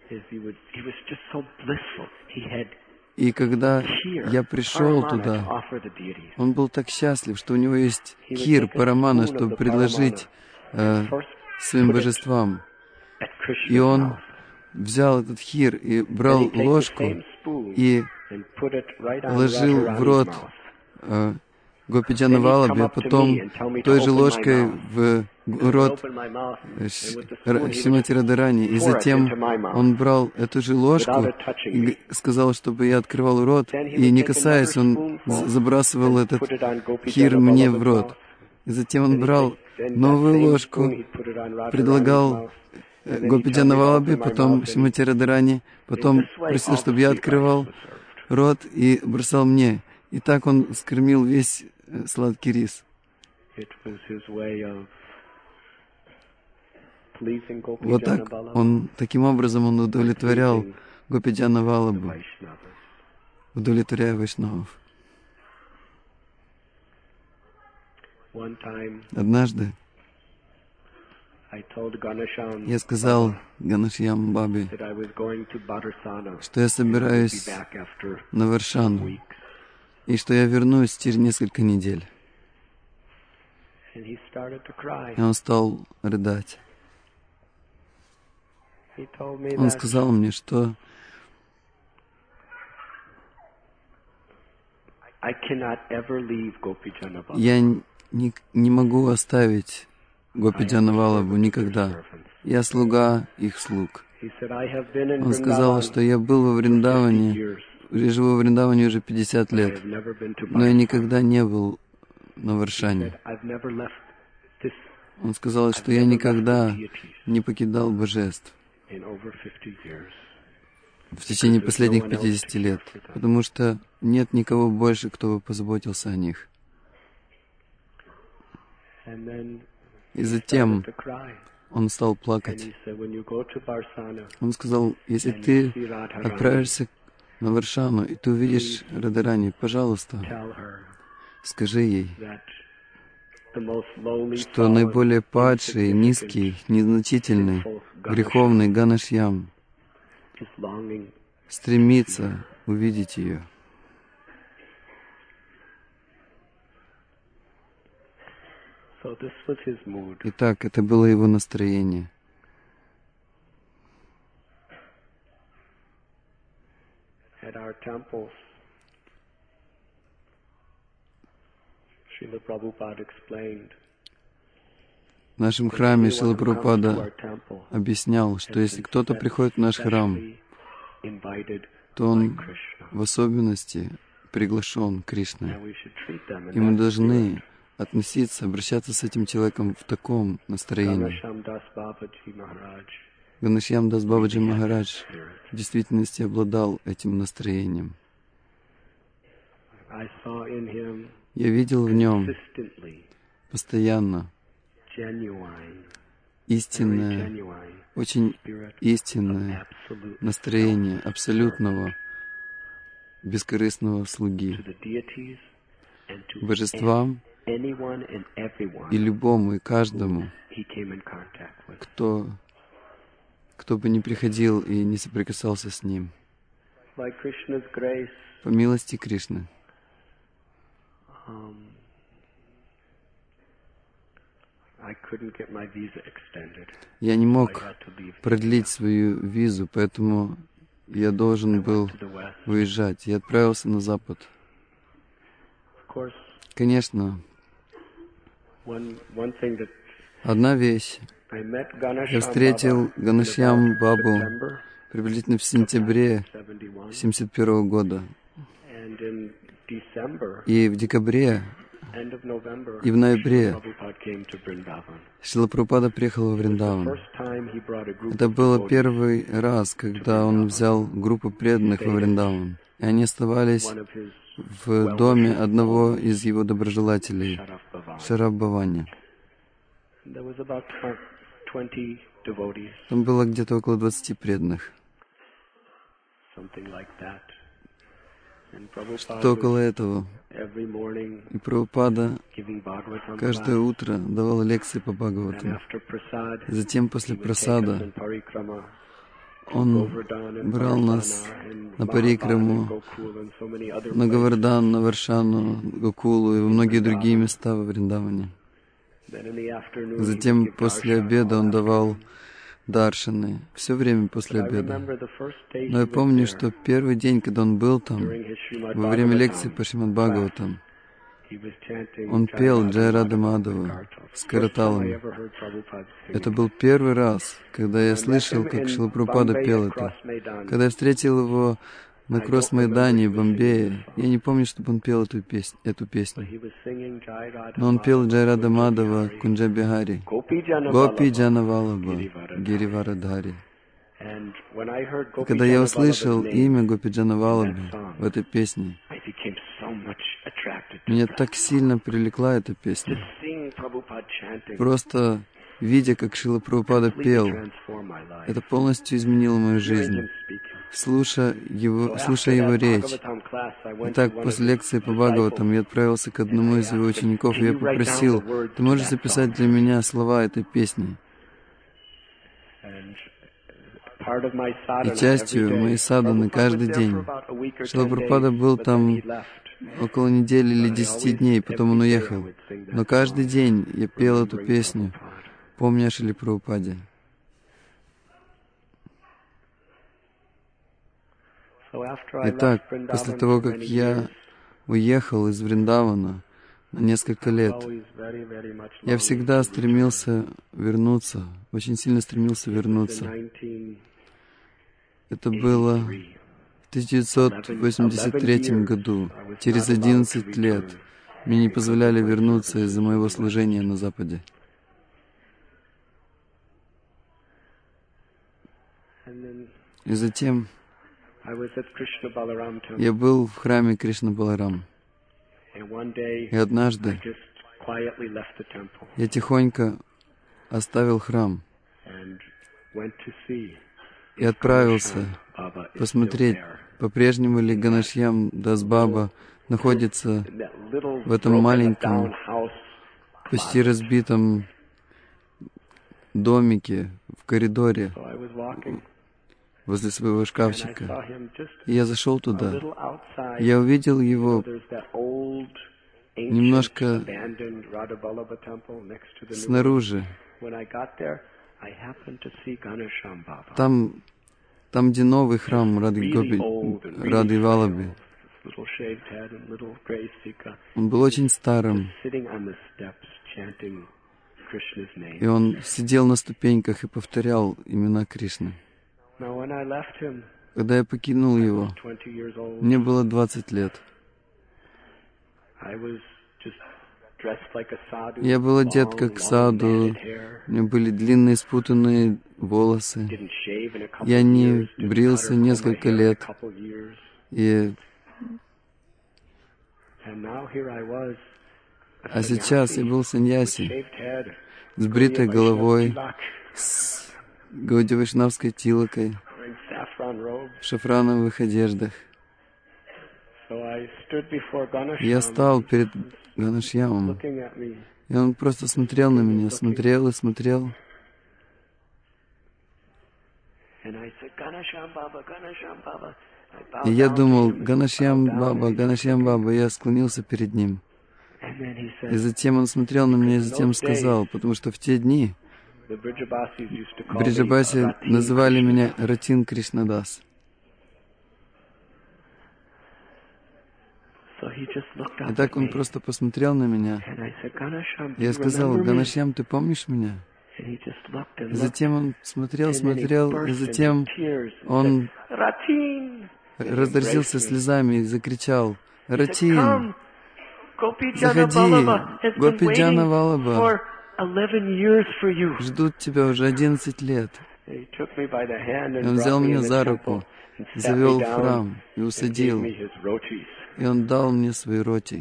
И когда я пришел туда, он был так счастлив, что у него есть хир, парамана, чтобы предложить э, своим божествам. И он взял этот хир и брал ложку и ложил в рот э, Гопиджана Валабхи, а потом той же ложкой в рот Шримати Радхарани. И затем он брал эту же ложку и сказал, чтобы я открывал рот, и не касаясь, он забрасывал этот хир мне в рот. И затем он брал новую ложку, предлагал Гопиджана Валабхи, потом Шримати Радхарани, потом просил, чтобы я открывал рот и бросал мне. И так он скормил весь сладкий рис. Вот так он, таким образом он удовлетворял Гопиджана Валабхи, удовлетворяя вайшнавов. Однажды я сказал Ганашьям Бабе, что я собираюсь на Варшану, и что я вернусь через несколько недель. И он стал рыдать. Он сказал мне, что я не, не могу оставить Гопиджана Валабху никогда. Я слуга их слуг. Он сказал, что я был во Вриндаване, я живу в Вриндаване уже пятьдесят лет, но я никогда не был на Варшане. Он сказал, что я никогда не покидал божеств в течение последних пятидесяти лет, потому что нет никого больше, кто бы позаботился о них. И затем он стал плакать. Он сказал, если ты отправишься на Варшану, и ты увидишь Радхарани, пожалуйста, скажи ей, что наиболее падший, низкий, незначительный, греховный Ганашьям стремится увидеть ее. Итак, это было его настроение. В нашем храме Шрила Прабхупада объяснял, что если кто-то приходит в наш храм, то он в особенности приглашен Кришной. И мы должны относиться, обращаться с этим человеком в таком настроении. Ганашьям Дас Бабаджи Махарадж в действительности обладал этим настроением. Я видел в нем постоянно истинное, очень истинное настроение абсолютного, бескорыстного слуги божествам и любому, и каждому, кто, кто бы ни приходил и не соприкасался с ним. По милости Кришны. Я не мог продлить свою визу, поэтому я должен был уезжать. Я отправился на запад. Конечно, одна вещь. Я встретил Ганашьям Бабу приблизительно в сентябре семьдесят первого года. И в декабре, и в ноябре Шрила Прабхупада приехал во Вриндаван. Это был первый раз, когда он взял группу преданных во Вриндаван. И они оставались в доме одного из его доброжелателей, Шараб Бхавани. Там было где-то около двадцати преданных. Что-то около этого. И Прабхупада каждое утро давал лекции по Бхагаватам. Затем, после прасада, он брал нас на парикраму, на Говардан, на Варшану, Гокулу и во многие другие места во Вриндаване. Затем, после обеда, он давал даршаны. Все время после обеда. Но я помню, что первый день, когда он был там, во время лекции по Шримад Бхагаватам, он пел Джая Рада Мадхава с караталами. Это был первый раз, когда я слышал, как Шрила Прабхупада пел это. Когда я встретил его на Кросс-Майдане в Бомбее, я не помню, чтобы он пел эту песню. Эту песню. Но он пел Джая Рада Мадхава Кунджа Бихари, Гопи Джана Валаба, Гириварадхари. И когда я услышал имя Гопи Джана Валаби в этой песне, меня так сильно привлекла эта песня. Просто видя, как Шрила Прабхупада пел, это полностью изменило мою жизнь. Слушая его, слушая его речь. Итак, после лекции по Бхагаватам я отправился к одному из его учеников, и я попросил: ты можешь записать для меня слова этой песни? И частью моей садханы каждый день. Шрила Прабхупада был там около недели или десяти дней, потом он уехал. Но каждый день я пел эту песню, помня о Шриле Прабхупаде. Итак, после того, как я уехал из Вриндавана на несколько лет, я всегда стремился вернуться, очень сильно стремился вернуться. Это было в тысяча девятьсот восемьдесят третьем году, через одиннадцать лет. Мне не позволяли вернуться из-за моего служения на Западе. И затем я был в храме Кришна Баларам. И однажды я тихонько оставил храм и отправился посмотреть, по-прежнему ли Ганашьям Дас Баба находится в этом маленьком, почти разбитом домике в коридоре возле своего шкафчика. И я зашел туда. Я увидел его немножко снаружи. Там, там, где новый храм Рады, Гопи, Рады Валаби. Он был очень старым. И он сидел на ступеньках и повторял имена Кришны. Когда я покинул его, мне было двадцать лет. Я был одет как саду, у меня были длинные спутанные волосы. Я не брился несколько лет. И... А сейчас я был саньяси, с бритой головой, с гаудия-вайшнавской тилокой, в шафрановых одеждах. Я стал перед Ганашьямом, и он просто смотрел на меня, смотрел и смотрел. И я думал: Ганашьям Баба, Ганашьям Баба, я склонился перед ним. И затем он смотрел на меня и затем сказал, потому что в те дни Бриджабаси называли меня Ратин Кришнадас. И так он просто посмотрел на меня. Я сказал: Ганашьям, ты помнишь меня? И затем он смотрел, смотрел, и затем он разразился слезами и закричал: Ратин, заходи, Гопиджана Валлаба ждут тебя уже одиннадцать лет. И он взял меня за руку, завел в храм и усадил, и он дал мне свои роти.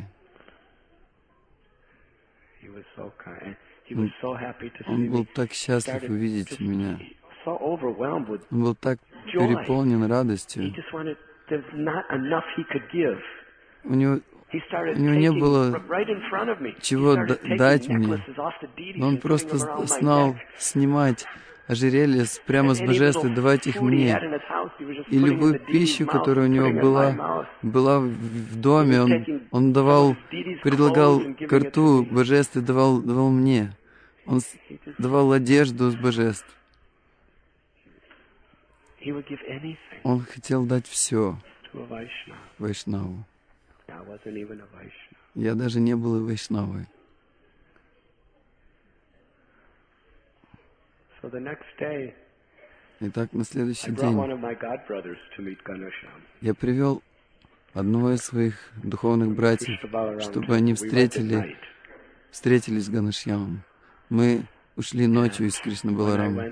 Он, он был так счастлив увидеть меня. Он был так переполнен радостью. У него, у него не было чего дать мне, но он просто знал снимать ожерелья прямо с божеств и давать их мне. И любую пищу, которая у него была, была в доме, он, он давал, предлагал ко рту божеств и давал, давал мне. Он давал одежду с божеств. Он хотел дать все Вайшнаву. Я даже не был и Вайшнавой. Итак, на следующий день я привел одного из своих духовных братьев, чтобы они встретили, встретились с Ганашьямом. Мы ушли ночью из Кришна Баларама.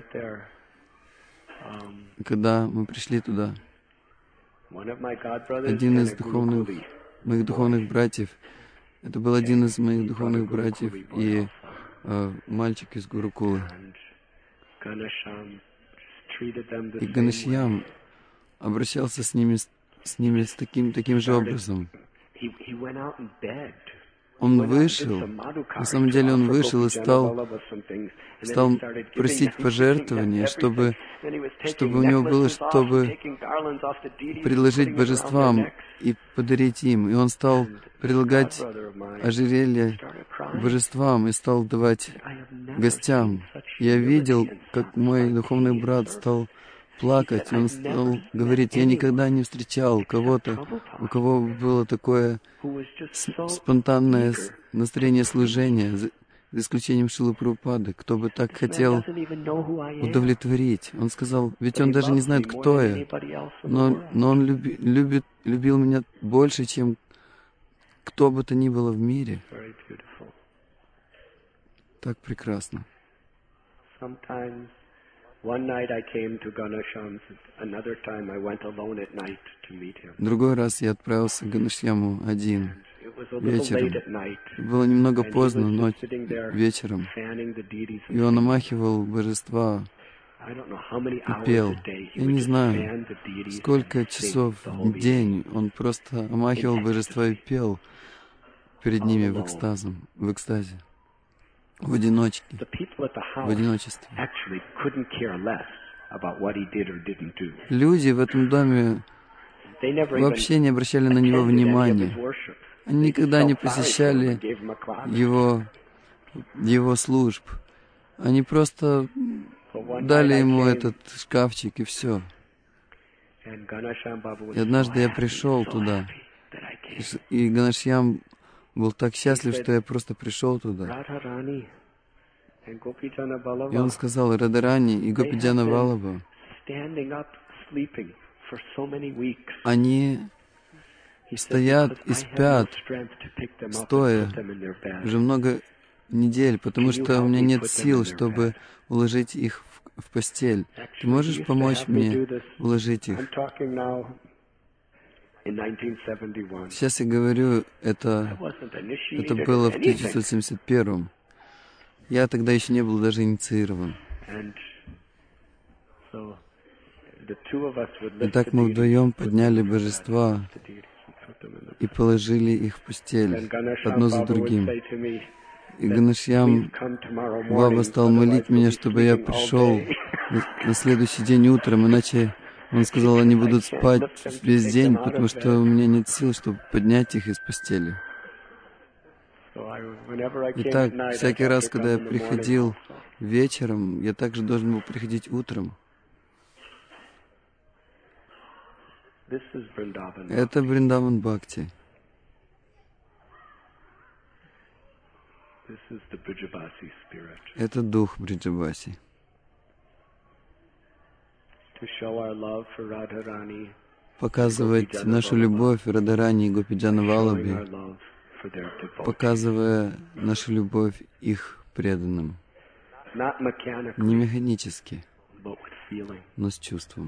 И когда мы пришли туда, один из духовных, моих духовных братьев, это был один из моих духовных братьев и э, мальчик из Гурукулы. И Ганашьям обращался с ними, с ними с таким, таким же образом. Он вышел, на самом деле он вышел и стал, стал просить пожертвования, чтобы, чтобы у него было, чтобы предложить божествам и подарить им. И он стал предлагать ожерелья божествам и стал давать гостям. Я видел, как мой духовный брат стал плакать, и он стал говорить: я никогда не встречал кого-то, у кого было такое спонтанное настроение служения, за, за исключением Шрилы Прабхупады, кто бы так хотел удовлетворить. Он сказал, ведь он даже не знает, кто я, но, но он люби, любит, любил меня больше, чем кто бы то ни было в мире. Так прекрасно. Другой раз я отправился к Ганашьяму один вечером. Было немного поздно, но вечером. И он омахивал божества и пел. Я не знаю, сколько часов в день он просто омахивал божества и пел перед ними в экстазом, в экстазе. В одиночке, в одиночестве. Люди в этом доме вообще не обращали на него внимания. Они никогда не посещали его, его служб. Они просто дали ему этот шкафчик и все. И однажды я пришел туда, и Ганашьям был так счастлив, что я просто пришел туда. И он сказал, Радарани и Гопиджана Валлаба, они стоят и спят, стоя, уже много недель, потому что у меня нет сил, чтобы уложить их в, в постель. Ты можешь помочь мне уложить их? Сейчас я говорю, это, это было в тысяча девятьсот семьдесят первом. Я тогда еще не был даже инициирован. Итак, мы вдвоем подняли божества и положили их в постель, одно за другим. И Ганашьям Баба стал молить меня, чтобы я пришел на, на следующий день утром, иначе он сказал, они будут спать весь день, потому что у меня нет сил, чтобы поднять их из постели. Итак, всякий раз, когда я приходил вечером, я также должен был приходить утром. Это Вриндаван Бхакти. Это дух Бриджабаси. показывать нашу любовь Радарани и Гопиджана Валлабхи, показывая нашу любовь их преданным. Не механически, но с чувством.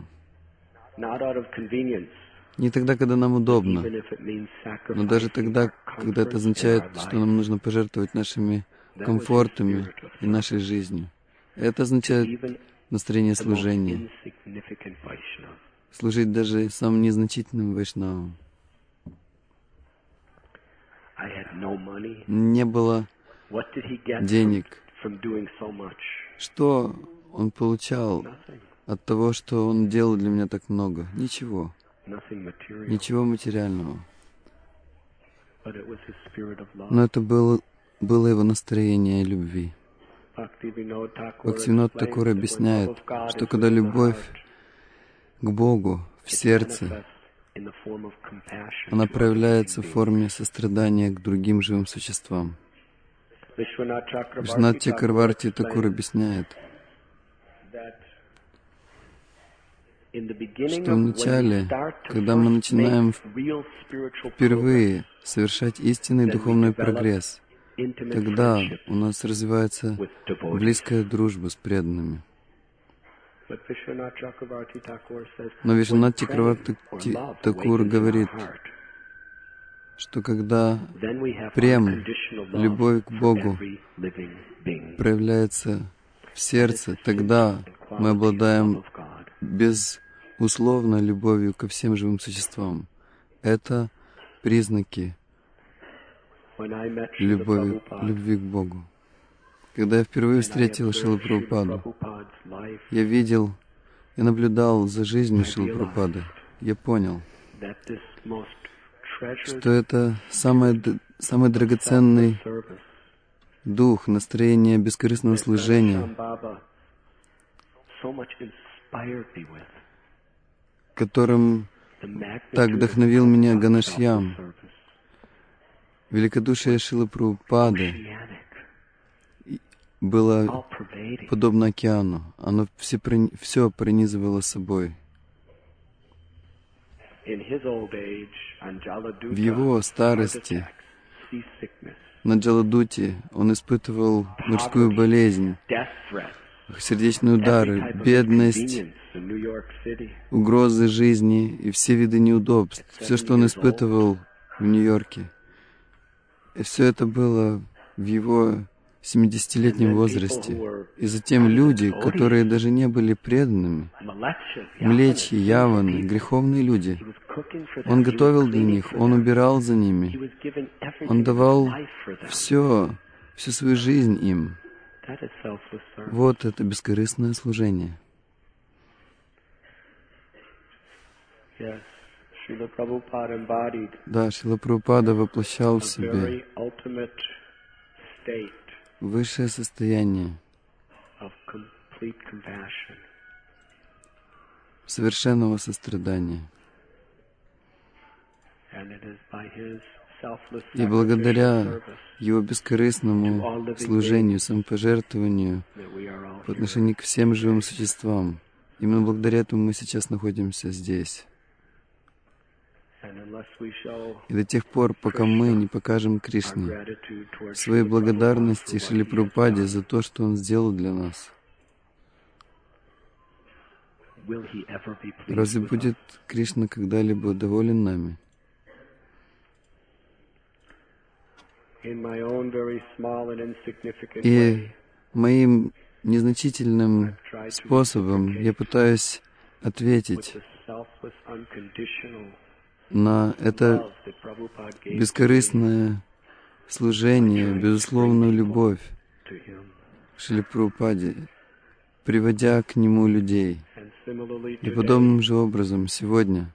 Не тогда, когда нам удобно, но даже тогда, когда это означает, что нам нужно пожертвовать нашими комфортами и нашей жизнью. Это означает настроение служения. Служить даже самым незначительным вайшнавам. Не было денег. Что он получал от того, что он делал для меня так много? Ничего. Ничего материального. Но это было, было его настроение любви. Бхактивинод Такур объясняет, что когда любовь к Богу в сердце, она проявляется в форме сострадания к другим живым существам. Вишванат Чакраварти Такур объясняет, что вначале, когда мы начинаем впервые совершать истинный духовный прогресс, тогда у нас развивается близкая дружба с преданными. Но Вишванат Чакраварти Такур говорит, что когда прем, любовь к Богу, проявляется в сердце, тогда мы обладаем безусловно любовью ко всем живым существам. Это признаки любови, любви к Богу. Когда я впервые встретил Шрилу Прабхупаду, я видел, я наблюдал за жизнью Шрилы Прабхупады. Я понял, что это самый, самый драгоценный дух, настроение бескорыстного служения, которым так вдохновил меня Ганашьям. Великодушие Шрилы Прабхупады было подобно океану. Оно все, все пронизывало собой. В его старости на Джаладуте он испытывал морскую болезнь, сердечные удары, бедность, угрозы жизни и все виды неудобств. Все, что он испытывал в Нью-Йорке. И все это было в его семидесятилетнем возрасте. И затем люди, которые даже не были преданными, млечьи, яваны, греховные люди, он готовил для них, он убирал за ними, он давал все, всю свою жизнь им. Вот это бескорыстное служение. Да, Шрила Прабхупада воплощал в себе высшее состояние совершенного сострадания. И благодаря его бескорыстному служению, самопожертвованию по отношению к всем живым существам, именно благодаря этому мы сейчас находимся здесь. И до тех пор, пока мы не покажем Кришне своей благодарности Шриле Прабхупаде за то, что он сделал для нас, разве будет Кришна когда-либо доволен нами? И моим незначительным способом я пытаюсь ответить на это бескорыстное служение, безусловную любовь Шриле Прабхупаде, приводя к нему людей. И подобным же образом сегодня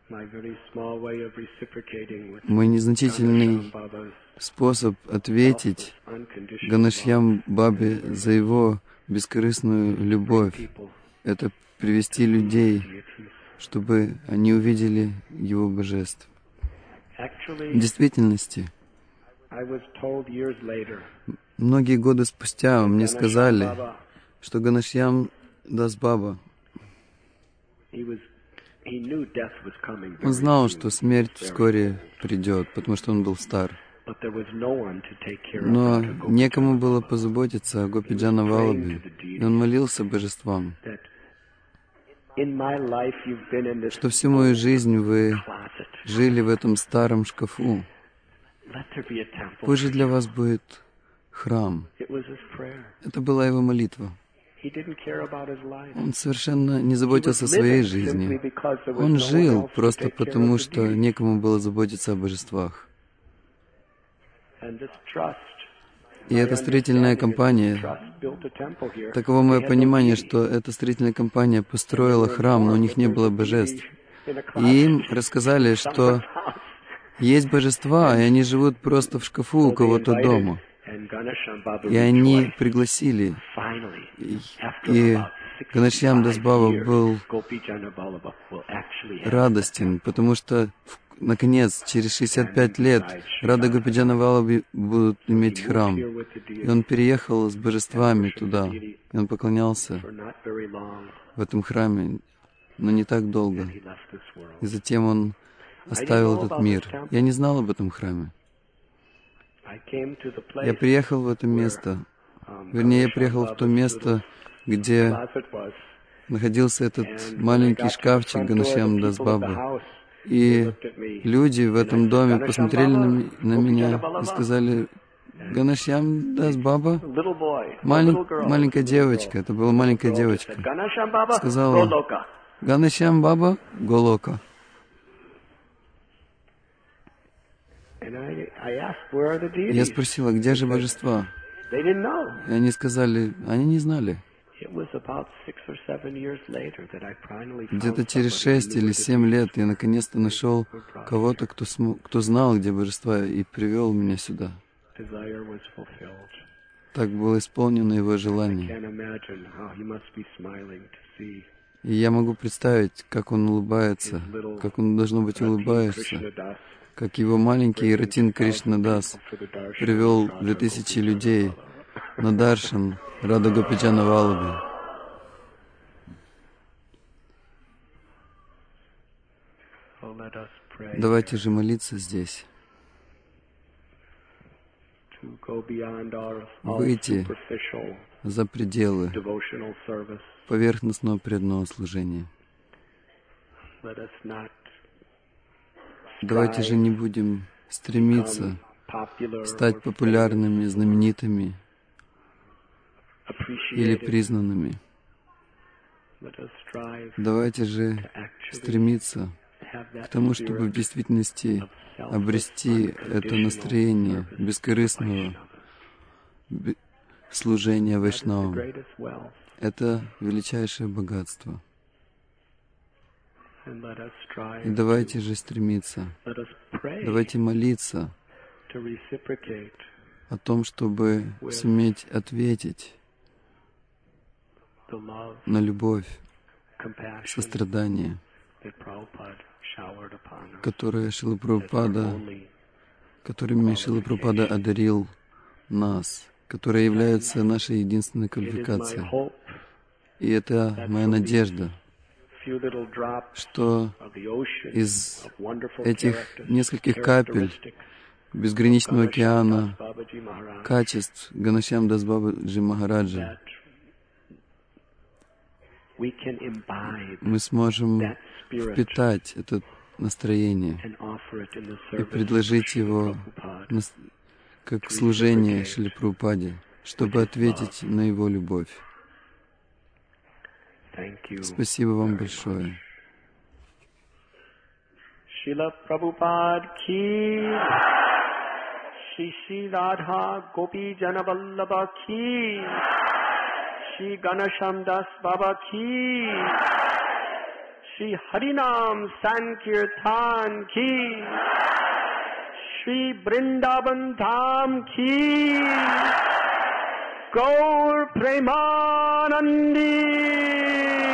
мой незначительный способ ответить Ганашьям Бабе за его бескорыстную любовь — это привести людей, чтобы они увидели его божество. В действительности, многие годы спустя мне сказали, что Ганашьям Дас Баба Он знал, что смерть вскоре придет, потому что он был стар. Но некому было позаботиться о Гопиджана Валлабхе, и он молился божествам, что всю мою жизнь вы жили в этом старом шкафу. Пусть же для вас будет храм. Это была его молитва. Он совершенно не заботился о своей жизни. Он жил просто потому, что некому было заботиться о божествах. И эта строительная компания, таково мое понимание, что эта строительная компания построила храм, но у них не было божеств. И им рассказали, что есть божества, и они живут просто в шкафу у кого-то дома. И они пригласили. И, и Ганашьям Дас Баба был радостен, потому что, наконец, через шестьдесят пять лет Рада Гопиджана Валлабхи будут иметь храм. И он переехал с божествами туда. И он поклонялся в этом храме, но не так долго. И затем он оставил этот мир. Я не знал об этом храме. Я приехал в это место, вернее, я приехал в то место, где находился этот маленький шкафчик Ганашьям Дас Баба. И люди в этом доме посмотрели на, ми- на меня и сказали: Ганашьям Дас Баба? Малень... Маленькая девочка, это была маленькая девочка, сказала: Ганашьям Баба Голока. Я спросила, где же божества? И они сказали, они не знали. Где-то через шесть или семь лет я наконец-то нашел кого-то, кто, см... кто знал, где божества, и привел меня сюда. Так было исполнено его желание. И я могу представить, как он улыбается, как он, должно быть, улыбается, как его маленький Ратин Кришнадас привел две тысячи людей на даршан Рада Гопиджана Валлабхи. Давайте же молиться здесь, выйти за пределы поверхностного преданного служения. Давайте же не будем стремиться стать популярными, знаменитыми или признанными. Давайте же стремиться к тому, чтобы в действительности обрести это настроение бескорыстного служения Вайшнавам. Это величайшее богатство. И давайте же стремиться, давайте молиться о том, чтобы суметь ответить на любовь, сострадание, которое Шрила Прабхупада, которыми Шрила Прабхупада одарил нас, которая является нашей единственной квалификацией. И это моя надежда, что из этих нескольких капель безграничного океана качеств Ганашьям Дас Бабаджи Махараджа мы сможем впитать это настроение и предложить его как служение Шриле Прабхупаде, чтобы ответить на его любовь. Спасибо вам большое. Шрила Прабхупад ки, Шри Шри Радха Гопи Jana Vallabha ки, Шри Ganasham Das Baba ки, Шри Harinam Sankirtan ки, Шри Vrindavan Dham ки, Gaur Premanandi.